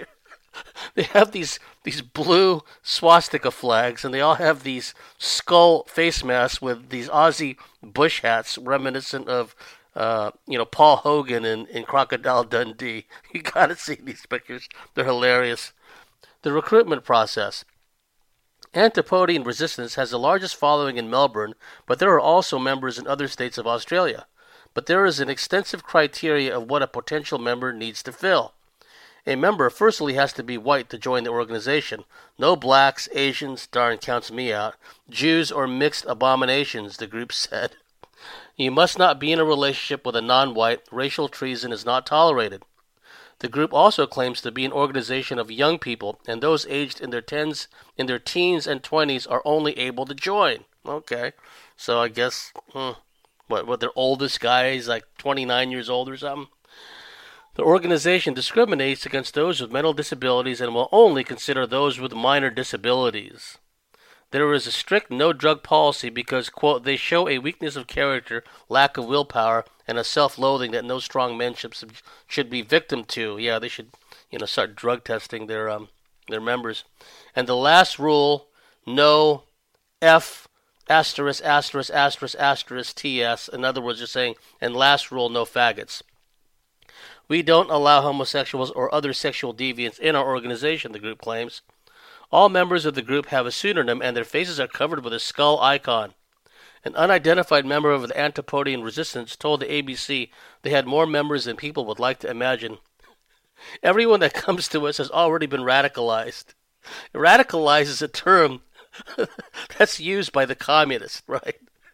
they have these these blue swastika flags, and they all have these skull face masks with these Aussie bush hats, reminiscent of uh, you know Paul Hogan in, in Crocodile Dundee. You gotta see these pictures; they're hilarious. The recruitment process. Antipodean Resistance has the largest following in Melbourne, but there are also members in other states of Australia. But there is an extensive criteria of what a potential member needs to fill. A member firstly has to be white to join the organization. No blacks, Asians, darn counts me out, Jews, or mixed abominations, the group said. You must not be in a relationship with a non-white. Racial treason is not tolerated. The group also claims to be an organization of young people, and those aged in their tens, in their teens and twenties are only able to join. Okay, so I guess hmm, what what their oldest guy is like twenty-nine years old or something. The organization discriminates against those with mental disabilities and will only consider those with minor disabilities. There is a strict no-drug policy because, quote, they show a weakness of character, lack of willpower, and a self-loathing that no strong men should, should be victim to. Yeah, they should, you know, start drug testing their um their members. And the last rule, no F asterisk asterisk asterisk asterisk T S. In other words, you're saying, and last rule, no faggots. We don't allow homosexuals or other sexual deviants in our organization, the group claims. All members of the group have a pseudonym and their faces are covered with a skull icon. An unidentified member of the Antipodean Resistance told the A B C they had more members than people would like to imagine. Everyone that comes to us has already been radicalized. Radicalized is a term that's used by the communists, right?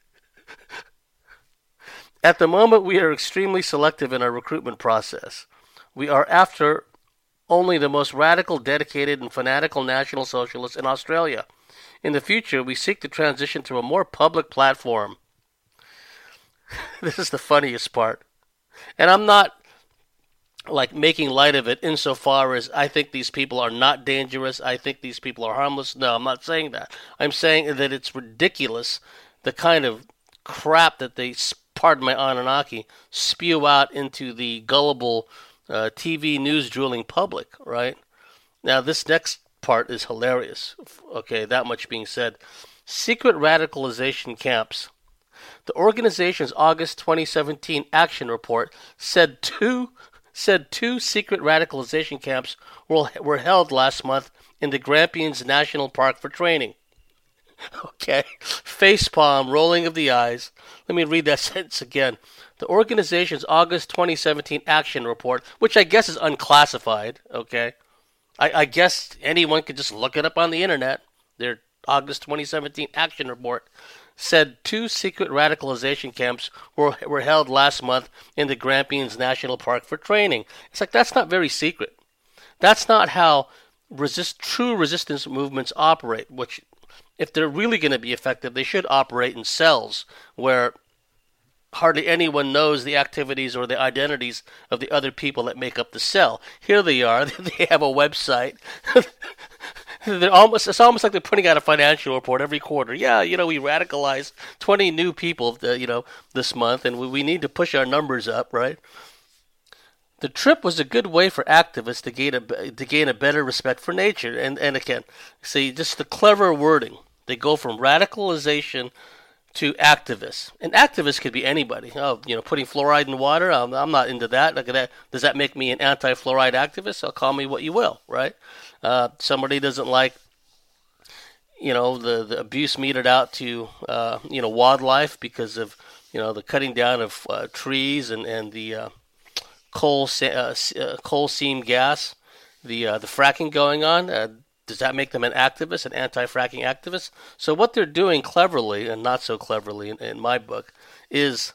At the moment, we are extremely selective in our recruitment process. We are after only the most radical, dedicated, and fanatical National Socialists in Australia. In the future, we seek to transition to a more public platform. This is the funniest part. And I'm not, like, making light of it insofar as I think these people are not dangerous, I think these people are harmless. No, I'm not saying that. I'm saying that it's ridiculous, the kind of crap that they, pardon my Anunnaki, spew out into the gullible Uh, T V news drooling public, right? Now, this next part is hilarious. Okay, that much being said. Secret radicalization camps. The organization's August twenty seventeen action report said two said two secret radicalization camps were, were held last month in the Grampians National Park for training. Okay, facepalm, rolling of the eyes. Let me read that sentence again. The organization's August twenty seventeen action report, which I guess is unclassified, okay? I, I guess anyone could just look it up on the internet. Their August twenty seventeen action report said two secret radicalization camps were, were held last month in the Grampians National Park for training. It's like, that's not very secret. That's not how resist, true resistance movements operate, which, if they're really going to be effective, they should operate in cells where hardly anyone knows the activities or the identities of the other people that make up the cell. Here they are. They have a website. They're almost, it's almost like they're putting out a financial report every quarter. Yeah, you know, we radicalized twenty new people, uh, you know, this month, and we, we need to push our numbers up, right? The trip was a good way for activists to gain a, to gain a better respect for nature. And, and again, see, just the clever wording. They go from radicalization to activists. And activists could be anybody. Oh, you know, putting fluoride in water, I'm, I'm not into that. Look at that. Does that make me an anti-fluoride activist? I'll call me what you will, right? Uh, somebody doesn't like, you know, the, the abuse meted out to, uh, you know, wildlife because of, you know, the cutting down of uh, trees and, and the uh, coal uh, uh, coal seam gas, the uh, the fracking going on. Uh, Does that make them an activist, an anti-fracking activist? So what they're doing cleverly, and not so cleverly in, in my book, is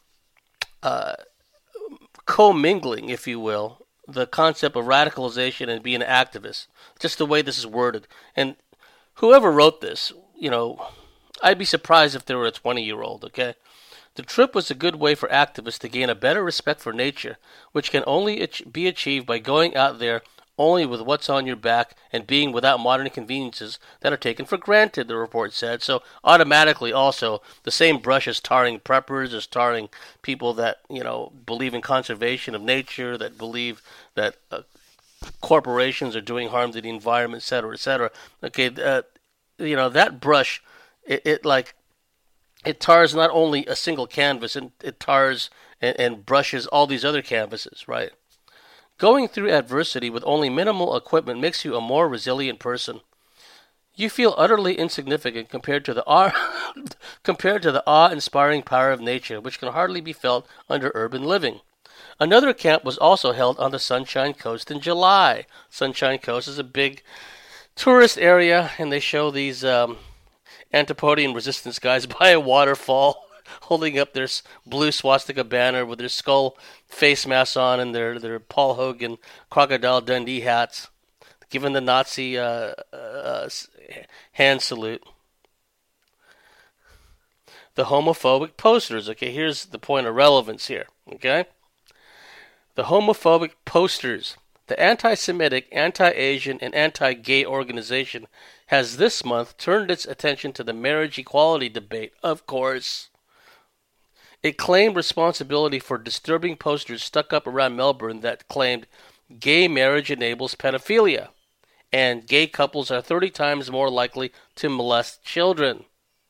uh, commingling, if you will, the concept of radicalization and being an activist. Just the way this is worded. And whoever wrote this, you know, I'd be surprised if they were a twenty-year-old, okay? The trip was a good way for activists to gain a better respect for nature, which can only be achieved by going out there only with what's on your back and being without modern conveniences that are taken for granted, the report said. So automatically also the same brush as tarring preppers, as tarring people that, you know, believe in conservation of nature, that believe that uh, corporations are doing harm to the environment, et cetera, et cetera. Okay, uh, you know that brush, it, it like it tars not only a single canvas, it, it tars and, and brushes all these other canvases, right? Going through adversity with only minimal equipment makes you a more resilient person. You feel utterly insignificant compared to the awe, compared to the awe-inspiring power of nature, which can hardly be felt under urban living. Another camp was also held on the Sunshine Coast in July. Sunshine Coast is a big tourist area, and they show these um, Antipodean resistance guys by a waterfall holding up their blue swastika banner with their skull face masks on and their, their Paul Hogan Crocodile Dundee hats, giving the Nazi uh, uh, hand salute. The homophobic posters. Okay, here's the point of relevance here. Okay? The homophobic posters. The anti-Semitic, anti-Asian, and anti-gay organization has this month turned its attention to the marriage equality debate, of course. It claimed responsibility for disturbing posters stuck up around Melbourne that claimed gay marriage enables pedophilia, and gay couples are thirty times more likely to molest children.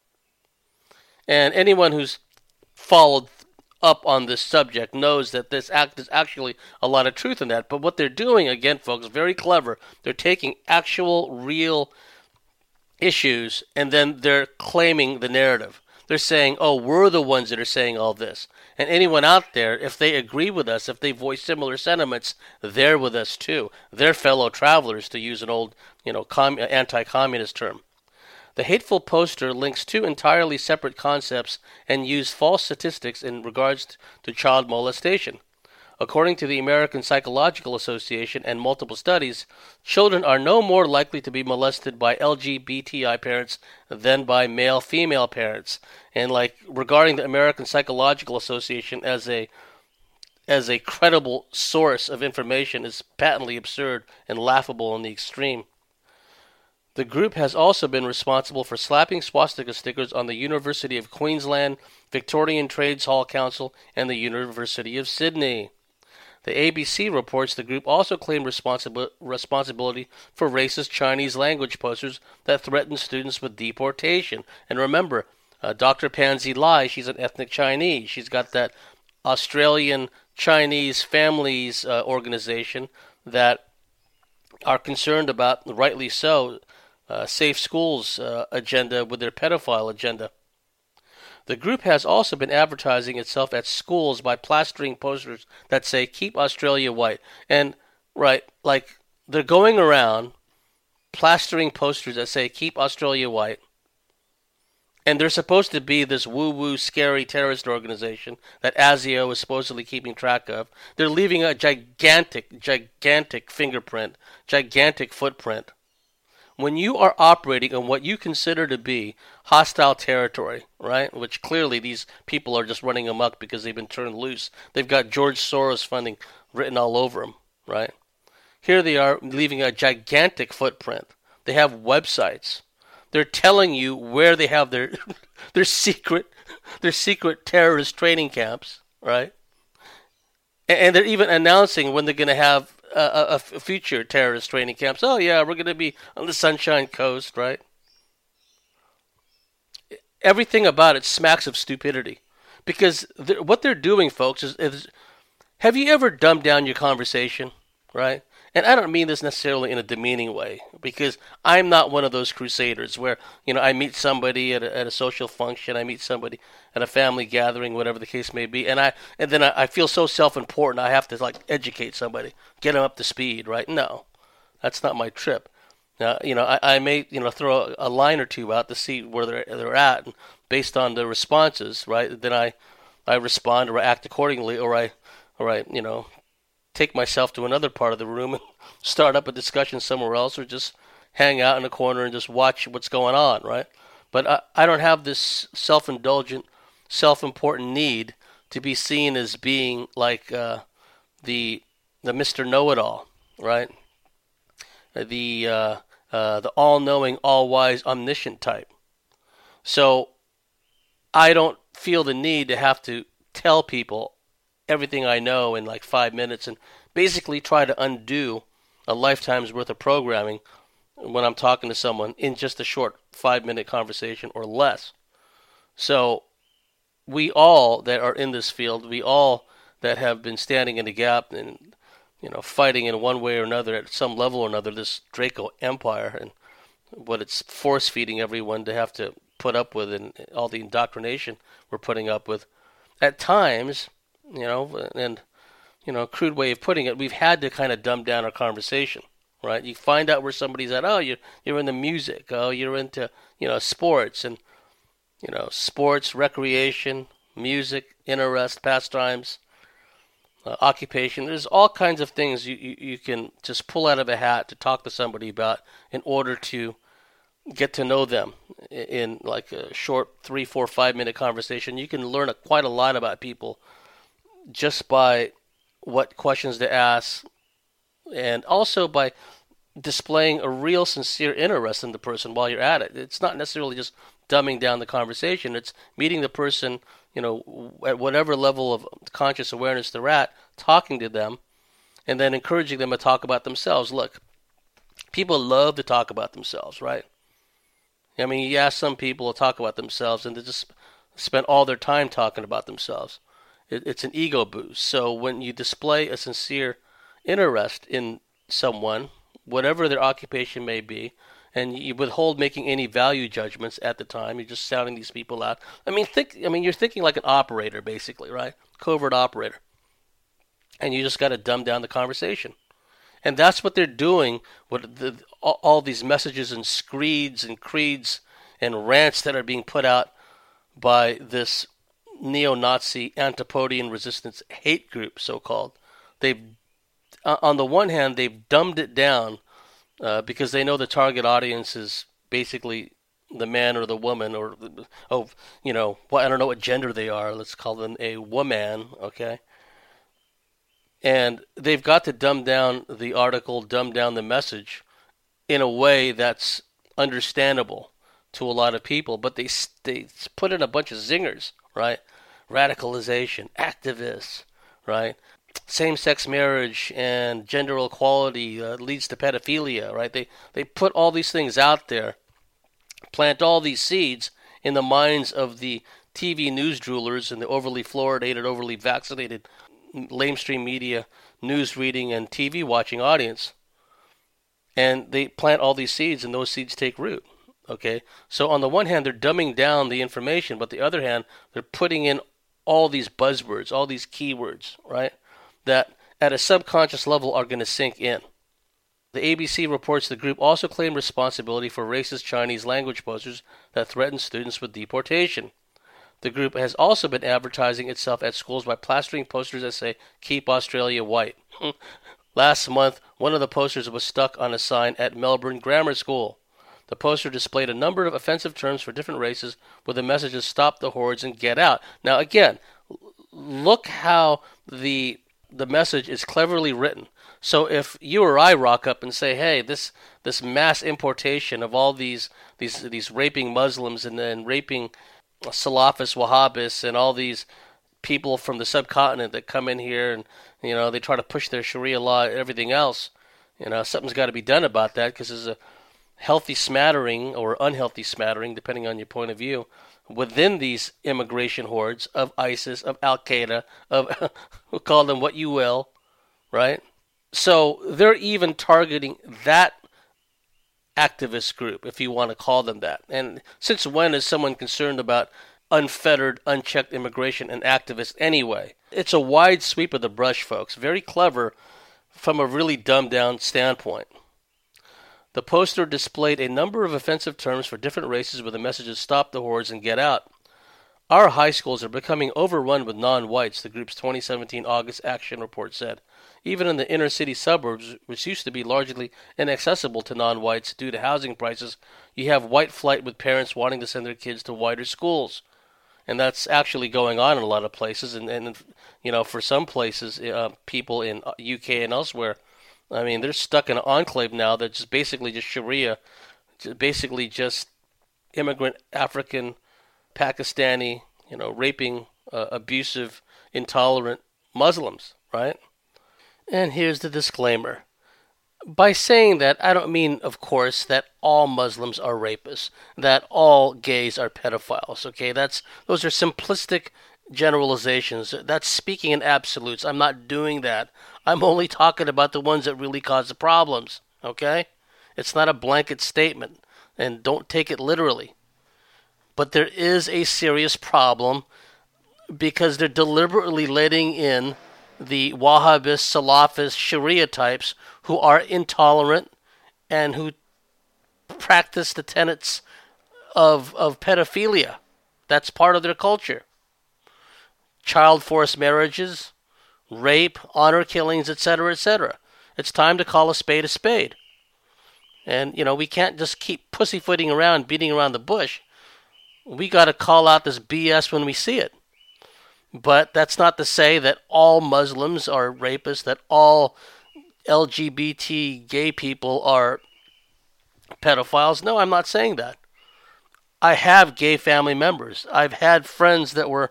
And anyone who's followed up on this subject knows that this act is actually a lot of truth in that. But what they're doing, again, folks, very clever. They're taking actual, real issues, and then they're claiming the narrative. They're saying, oh, we're the ones that are saying all this. And anyone out there, if they agree with us, if they voice similar sentiments, they're with us too. They're fellow travelers, to use an old, you know, com- anti-communist term. The hateful poster links two entirely separate concepts and uses false statistics in regards to child molestation. According to the American Psychological Association and multiple studies, children are no more likely to be molested by L G B T I parents than by male-female parents. And like regarding the American Psychological Association as a as a credible source of information is patently absurd and laughable in the extreme. The group has also been responsible for slapping swastika stickers on the University of Queensland, Victorian Trades Hall Council, and the University of Sydney. The A B C reports the group also claimed responsibi- responsibility for racist Chinese language posters that threaten students with deportation. And remember, uh, Doctor Pansy Lai, she's an ethnic Chinese. She's got that Australian Chinese families uh, organization that are concerned about, rightly so, uh, safe schools uh, agenda with their pedophile agenda. The group has also been advertising itself at schools by plastering posters that say, keep Australia white. And, right, like, they're going around plastering posters that say, keep Australia white. And they're supposed to be this woo-woo, scary terrorist organization that ASIO is supposedly keeping track of. They're leaving a gigantic, gigantic fingerprint, gigantic footprint. When you are operating in what you consider to be hostile territory, right, which clearly these people are just running amok because they've been turned loose. They've got George Soros funding written all over them, right? Here they are leaving a gigantic footprint. They have websites. They're telling you where they have their their secret their secret terrorist training camps, right? And they're even announcing when they're going to have a, a future terrorist training camps. Oh yeah, we're going to be on the Sunshine Coast, right? Everything about it smacks of stupidity, because they're, what they're doing, folks, is, is have you ever dumbed down your conversation, right? And I don't mean this necessarily in a demeaning way, because I'm not one of those crusaders where, you know, I meet somebody at a, at a social function, I meet somebody at a family gathering, whatever the case may be, and I and then I, I feel so self-important I have to like educate somebody, get them up to speed, right? No, that's not my trip. Now, you know, I, I may, you know, throw a, a line or two out to see where they're they're at, and based on the responses, right? Then I I respond or I act accordingly, or I or I, you know, take myself to another part of the room and start up a discussion somewhere else, or just hang out in a corner and just watch what's going on, right? But I, I don't have this self-indulgent, self-important need to be seen as being like uh, the the Mister Know-It-All, right? The uh, uh, the all-knowing, all-wise, omniscient type. So I don't feel the need to have to tell people everything I know in like five minutes and basically try to undo a lifetime's worth of programming when I'm talking to someone in just a short five-minute conversation or less. So we all that are in this field, we all that have been standing in the gap and, you know, fighting in one way or another at some level or another, this Draco Empire and what it's force-feeding everyone to have to put up with and all the indoctrination we're putting up with. At times, you know, and, you know, a crude way of putting it, we've had to kind of dumb down our conversation, right? You find out where somebody's at. Oh, you're, you're into music. Oh, you're into, you know, sports and, you know, sports, recreation, music, interest, pastimes, uh, occupation. There's all kinds of things you, you, you can just pull out of a hat to talk to somebody about in order to get to know them in like a short three, four, five minute conversation. You can learn a, quite a lot about people just by what questions to ask and also by displaying a real sincere interest in the person while you're at it. It's not necessarily just dumbing down the conversation. It's meeting the person, you know, at whatever level of conscious awareness they're at, talking to them, and then encouraging them to talk about themselves. Look, people love to talk about themselves, right? I mean, you ask some people to talk about themselves, and they just spend all their time talking about themselves. It, it's an ego boost. So when you display a sincere interest in someone, whatever their occupation may be, and you withhold making any value judgments at the time, you're just sounding these people out. I mean, think. I mean, you're thinking like an operator, basically, right? Covert operator, and you just got to dumb down the conversation. And that's what they're doing with the, all, all these messages and screeds and creeds and rants that are being put out by this neo-Nazi Antipodean resistance hate group, so-called. They've, on the one hand, they've dumbed it down uh, because they know the target audience is basically the man or the woman or, oh, you know, well, I don't know what gender they are. Let's call them a woman, okay? And they've got to dumb down the article, dumb down the message in a way that's understandable to a lot of people. But they they put in a bunch of zingers, right? Radicalization, activists, right? Same-sex marriage and gender equality uh, leads to pedophilia, right? They they put all these things out there, plant all these seeds in the minds of the T V news droolers and the overly fluoridated, overly vaccinated lamestream media, news reading, and T V watching audience. And they plant all these seeds, and those seeds take root. Okay? So on the one hand, they're dumbing down the information, but the other hand, they're putting in all these buzzwords, all these keywords, right? That at a subconscious level are going to sink in. The A B C reports the group also claimed responsibility for racist Chinese language posters that threatened students with deportation. The group has also been advertising itself at schools by plastering posters that say, "Keep Australia White." Last month, one of the posters was stuck on a sign at Melbourne Grammar School. The poster displayed a number of offensive terms for different races with the messages, "Stop the hordes" and "Get out." Now again, look how the the message is cleverly written. So if you or I rock up and say, "Hey, this this mass importation of all these these these raping Muslims and then raping Salafists, Wahhabists, and all these people from the subcontinent that come in here and, you know, they try to push their Sharia law and everything else, you know, something's got to be done about that because there's a healthy smattering or unhealthy smattering, depending on your point of view, within these immigration hordes of ISIS, of Al-Qaeda, of, we'll call them what you will, right? So they're even targeting that activist group, if you want to call them that. And since when is someone concerned about unfettered, unchecked immigration and activists anyway? It's a wide sweep of the brush, folks. Very clever from a really dumbed-down standpoint. The poster displayed a number of offensive terms for different races with the messages, "Stop the hordes" and "Get out." Our high schools are becoming overrun with non-whites, the group's twenty seventeen August Action Report said. Even in the inner city suburbs, which used to be largely inaccessible to non-whites due to housing prices, you have white flight with parents wanting to send their kids to whiter schools. And that's actually going on in a lot of places. And, and you know, for some places, uh, people in U K and elsewhere, I mean, they're stuck in an enclave now that's just basically just Sharia, basically just immigrant African, Pakistani, you know, raping, uh, abusive, intolerant Muslims, right? And here's the disclaimer. By saying that, I don't mean, of course, that all Muslims are rapists, that all gays are pedophiles. Okay, that's those are simplistic generalizations. That's speaking in absolutes. I'm not doing that. I'm only talking about the ones that really cause the problems. Okay, it's not a blanket statement, and don't take it literally. But there is a serious problem because they're deliberately letting in the Wahhabist, Salafist, Sharia types who are intolerant and who practice the tenets of, of pedophilia. That's part of their culture. Child forced marriages, rape, honor killings, et cetera, et cetera. It's time to call a spade a spade. And, you know, we can't just keep pussyfooting around, beating around the bush. We got to call out this B S when we see it. But that's not to say that all Muslims are rapists, that all L G B T gay people are pedophiles. No, I'm not saying that. I have gay family members. I've had friends that were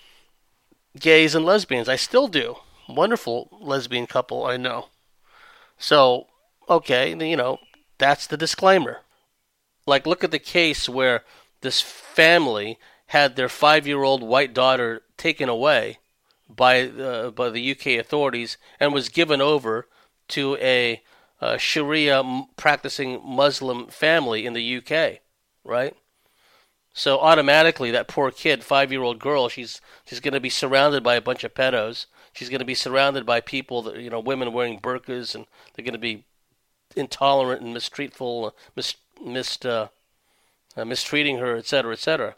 gays and lesbians. I still do. Wonderful lesbian couple I know. So, okay, you know, that's the disclaimer. Like, look at the case where this family had their five-year-old white daughter taken away by uh, by the U K authorities and was given over to a uh, Sharia practicing Muslim family in the U K, right? So automatically, that poor kid, five-year-old girl, she's she's going to be surrounded by a bunch of pedos. She's going to be surrounded by people that, you know, women wearing burqas, and they're going to be intolerant and mistreatful, uh, mis, mis, uh, uh, mistreating her, et cetera, et cetera.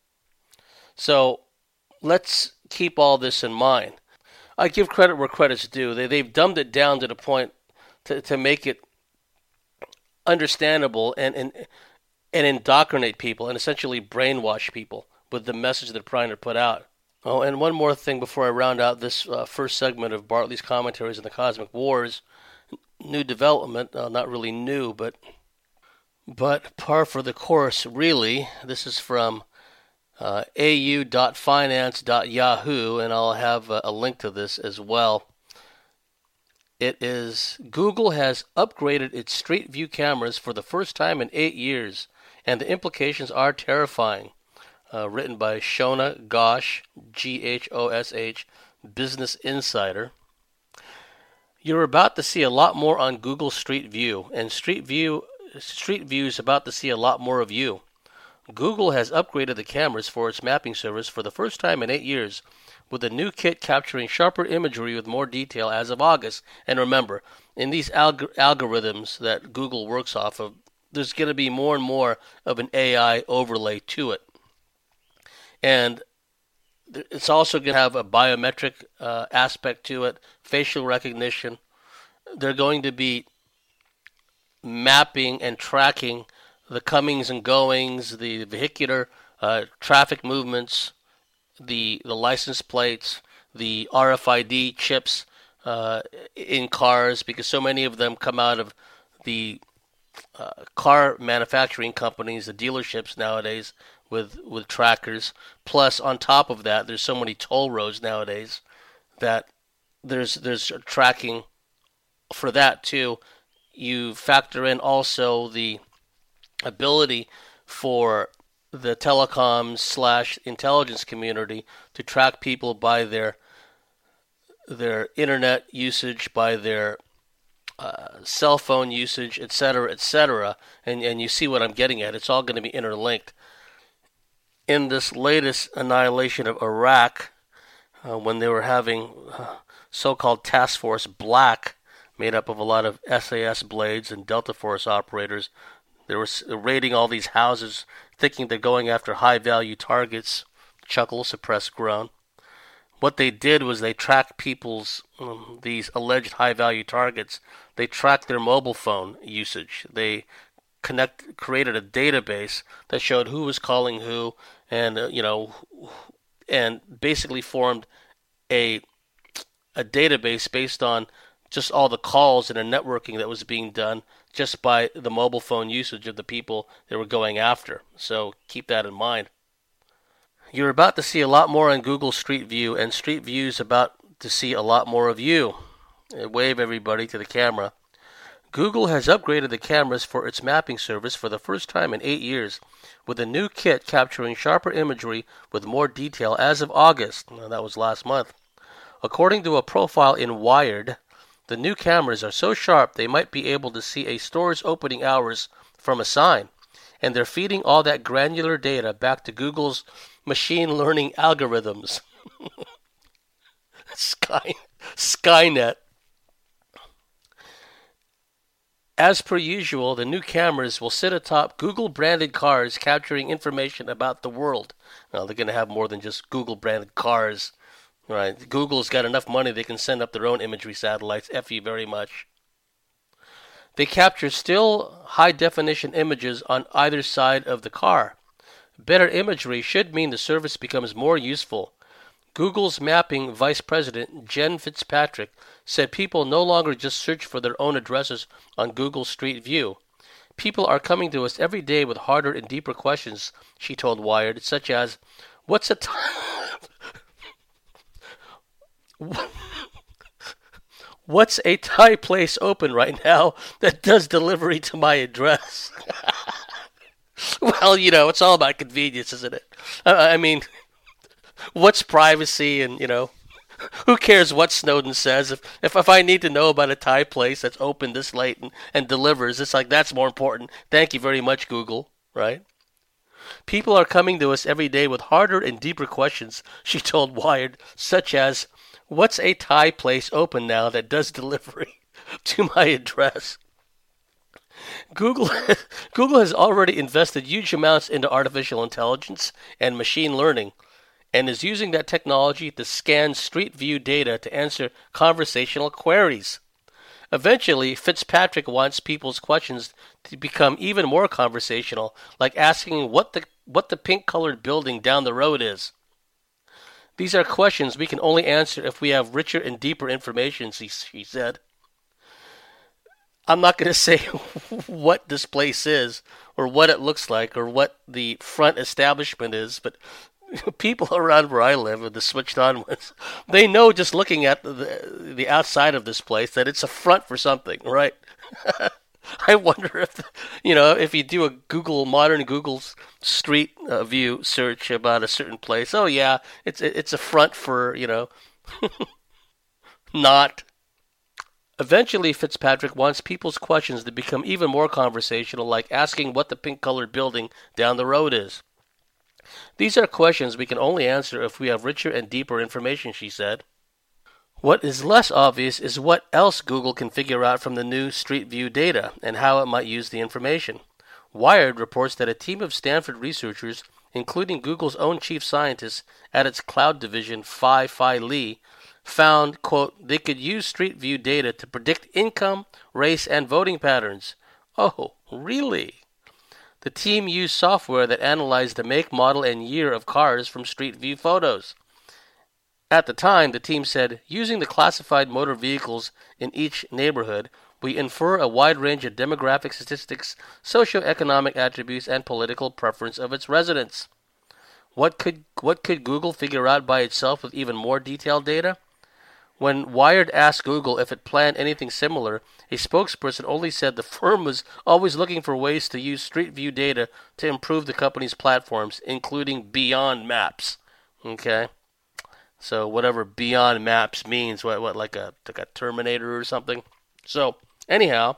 So let's keep all this in mind. I give credit where credit's due. They, they've dumbed it down to the point to, to make it understandable and, and and indoctrinate people and essentially brainwash people with the message they're trying to put out. Oh, and one more thing before I round out this uh, first segment of Bartley's commentaries on the Cosmic Wars. New development, uh, not really new, but but par for the course, really. This is from uh, a u dot finance dot yahoo, and I'll have a, a link to this as well. It is, Google has upgraded its Street View cameras for the first time in eight years, and the implications are terrifying. Uh, written by Shona Ghosh, G H O S H, Business Insider. You're about to see a lot more on Google Street View, and Street View Street View is about to see a lot more of you. Google has upgraded the cameras for its mapping service for the first time in eight years, with a new kit capturing sharper imagery with more detail as of August. And remember, in these alg- algorithms that Google works off of, there's going to be more and more of an A I overlay to it. And it's also going to have a biometric uh, aspect to it, facial recognition. They're going to be mapping and tracking the comings and goings, the vehicular uh, traffic movements, the the license plates, the R F I D chips uh, in cars, because so many of them come out of the uh, car manufacturing companies, the dealerships nowadays, with with trackers. Plus, on top of that, there's so many toll roads nowadays that there's there's tracking for that too. You factor in also the ability for the telecom slash intelligence community to track people by their their internet usage, by their uh, cell phone usage, et cetera, et cetera. And and you see what I'm getting at. It's all going to be interlinked. In this latest annihilation of Iraq, uh, when they were having uh, so-called Task Force Black, made up of a lot of S A S blades and Delta Force operators, they were raiding all these houses, thinking they're going after high-value targets. Chuckle, suppressed groan. What they did was they tracked people's, um, these alleged high-value targets, they tracked their mobile phone usage. They connect created a database that showed who was calling who, and uh, you know, and basically formed a a database based on just all the calls and the networking that was being done just by the mobile phone usage of the people they were going after. So keep that in mind. You're about to see a lot more on Google Street View, and Street View is about to see a lot more of you. Wave everybody to the camera. Google has upgraded the cameras for its mapping service for the first time in eight years, with a new kit capturing sharper imagery with more detail as of August. Well, that was last month. According to a profile in Wired, the new cameras are so sharp they might be able to see a store's opening hours from a sign, and they're feeding all that granular data back to Google's machine learning algorithms. Sky, Skynet. As per usual, the new cameras will sit atop Google-branded cars capturing information about the world. Now, they're going to have more than just Google-branded cars. Right? Google's got enough money they can send up their own imagery satellites. F you very much. They capture still high-definition images on either side of the car. Better imagery should mean the service becomes more useful. Google's mapping vice president, Jen Fitzpatrick, said people no longer just search for their own addresses on Google Street View. People are coming to us every day with harder and deeper questions, she told Wired, such as, what's a time... What's a Thai place open right now that does delivery to my address? Well, you know, it's all about convenience, isn't it? I mean... What's privacy and, you know, who cares what Snowden says? If, if if I need to know about a Thai place that's open this late and, and delivers, it's like that's more important. Thank you very much, Google, right? People are coming to us every day with harder and deeper questions, she told Wired, such as, what's a Thai place open now that does delivery to my address? Google Google has already invested huge amounts into artificial intelligence and machine learning, and is using that technology to scan Street View data to answer conversational queries. Eventually, Fitzpatrick wants people's questions to become even more conversational, like asking what the what the pink-colored building down the road is. These are questions we can only answer if we have richer and deeper information, she, she said. I'm not going to say what this place is, or what it looks like, or what the front establishment is, but people around where I live, with the switched on ones, they know just looking at the the outside of this place that it's a front for something, right? I wonder if, you know, if you do a Google, modern Google Street uh, View search about a certain place, oh yeah, it's it's a front for, you know, not. Eventually, Fitzpatrick wants people's questions to become even more conversational, like asking what the pink-colored building down the road is. These are questions we can only answer if we have richer and deeper information, she said. What is less obvious is what else Google can figure out from the new Street View data and how it might use the information. Wired reports that a team of Stanford researchers, including Google's own chief scientist at its cloud division, Phi Phi Lee, found, quote, they could use Street View data to predict income, race, and voting patterns. Oh, really? The team used software that analyzed the make, model, and year of cars from Street View photos. At the time, the team said, using the classified motor vehicles in each neighborhood, we infer a wide range of demographic statistics, socioeconomic attributes, and political preference of its residents. What could what could Google figure out by itself with even more detailed data? When Wired asked Google if it planned anything similar, a spokesperson only said the firm was always looking for ways to use Street View data to improve the company's platforms, including Beyond Maps. Okay? So whatever Beyond Maps means, what what like a like a Terminator or something. So anyhow,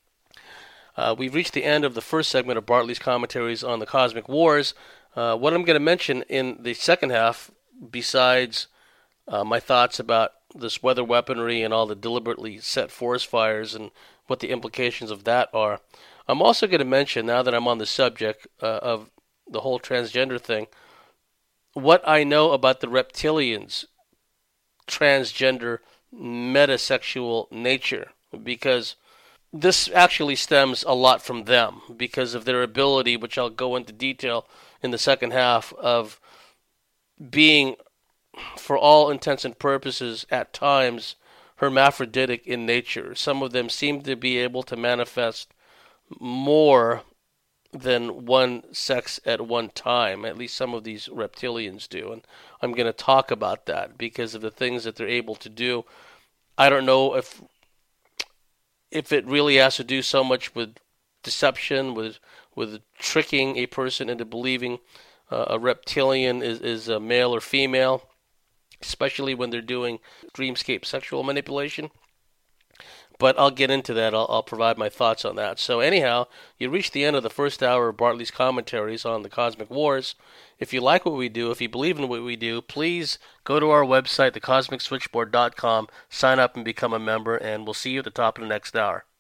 uh, we've reached the end of the first segment of Bartley's commentaries on the Cosmic Wars. Uh, what I'm going to mention in the second half, besides uh, my thoughts about this weather weaponry and all the deliberately set forest fires and what the implications of that are, I'm also going to mention, now that I'm on the subject uh, of the whole transgender thing, what I know about the reptilians' transgender metasexual nature, because this actually stems a lot from them because of their ability, which I'll go into detail in the second half, of being, for all intents and purposes, at times hermaphroditic in nature. Some of them seem to be able to manifest more than one sex at one time. At least some of these reptilians do. And I'm going to talk about that because of the things that they're able to do. I don't know if if it really has to do so much with deception, with with tricking a person into believing uh, a reptilian is, is a male or female, especially when they're doing dreamscape sexual manipulation. But I'll get into that. I'll, I'll provide my thoughts on that. So anyhow, you reached the end of the first hour of Bartley's commentaries on the Cosmic Wars. If you like what we do, if you believe in what we do, please go to our website, the cosmic switchboard dot com, sign up and become a member, and we'll see you at the top of the next hour.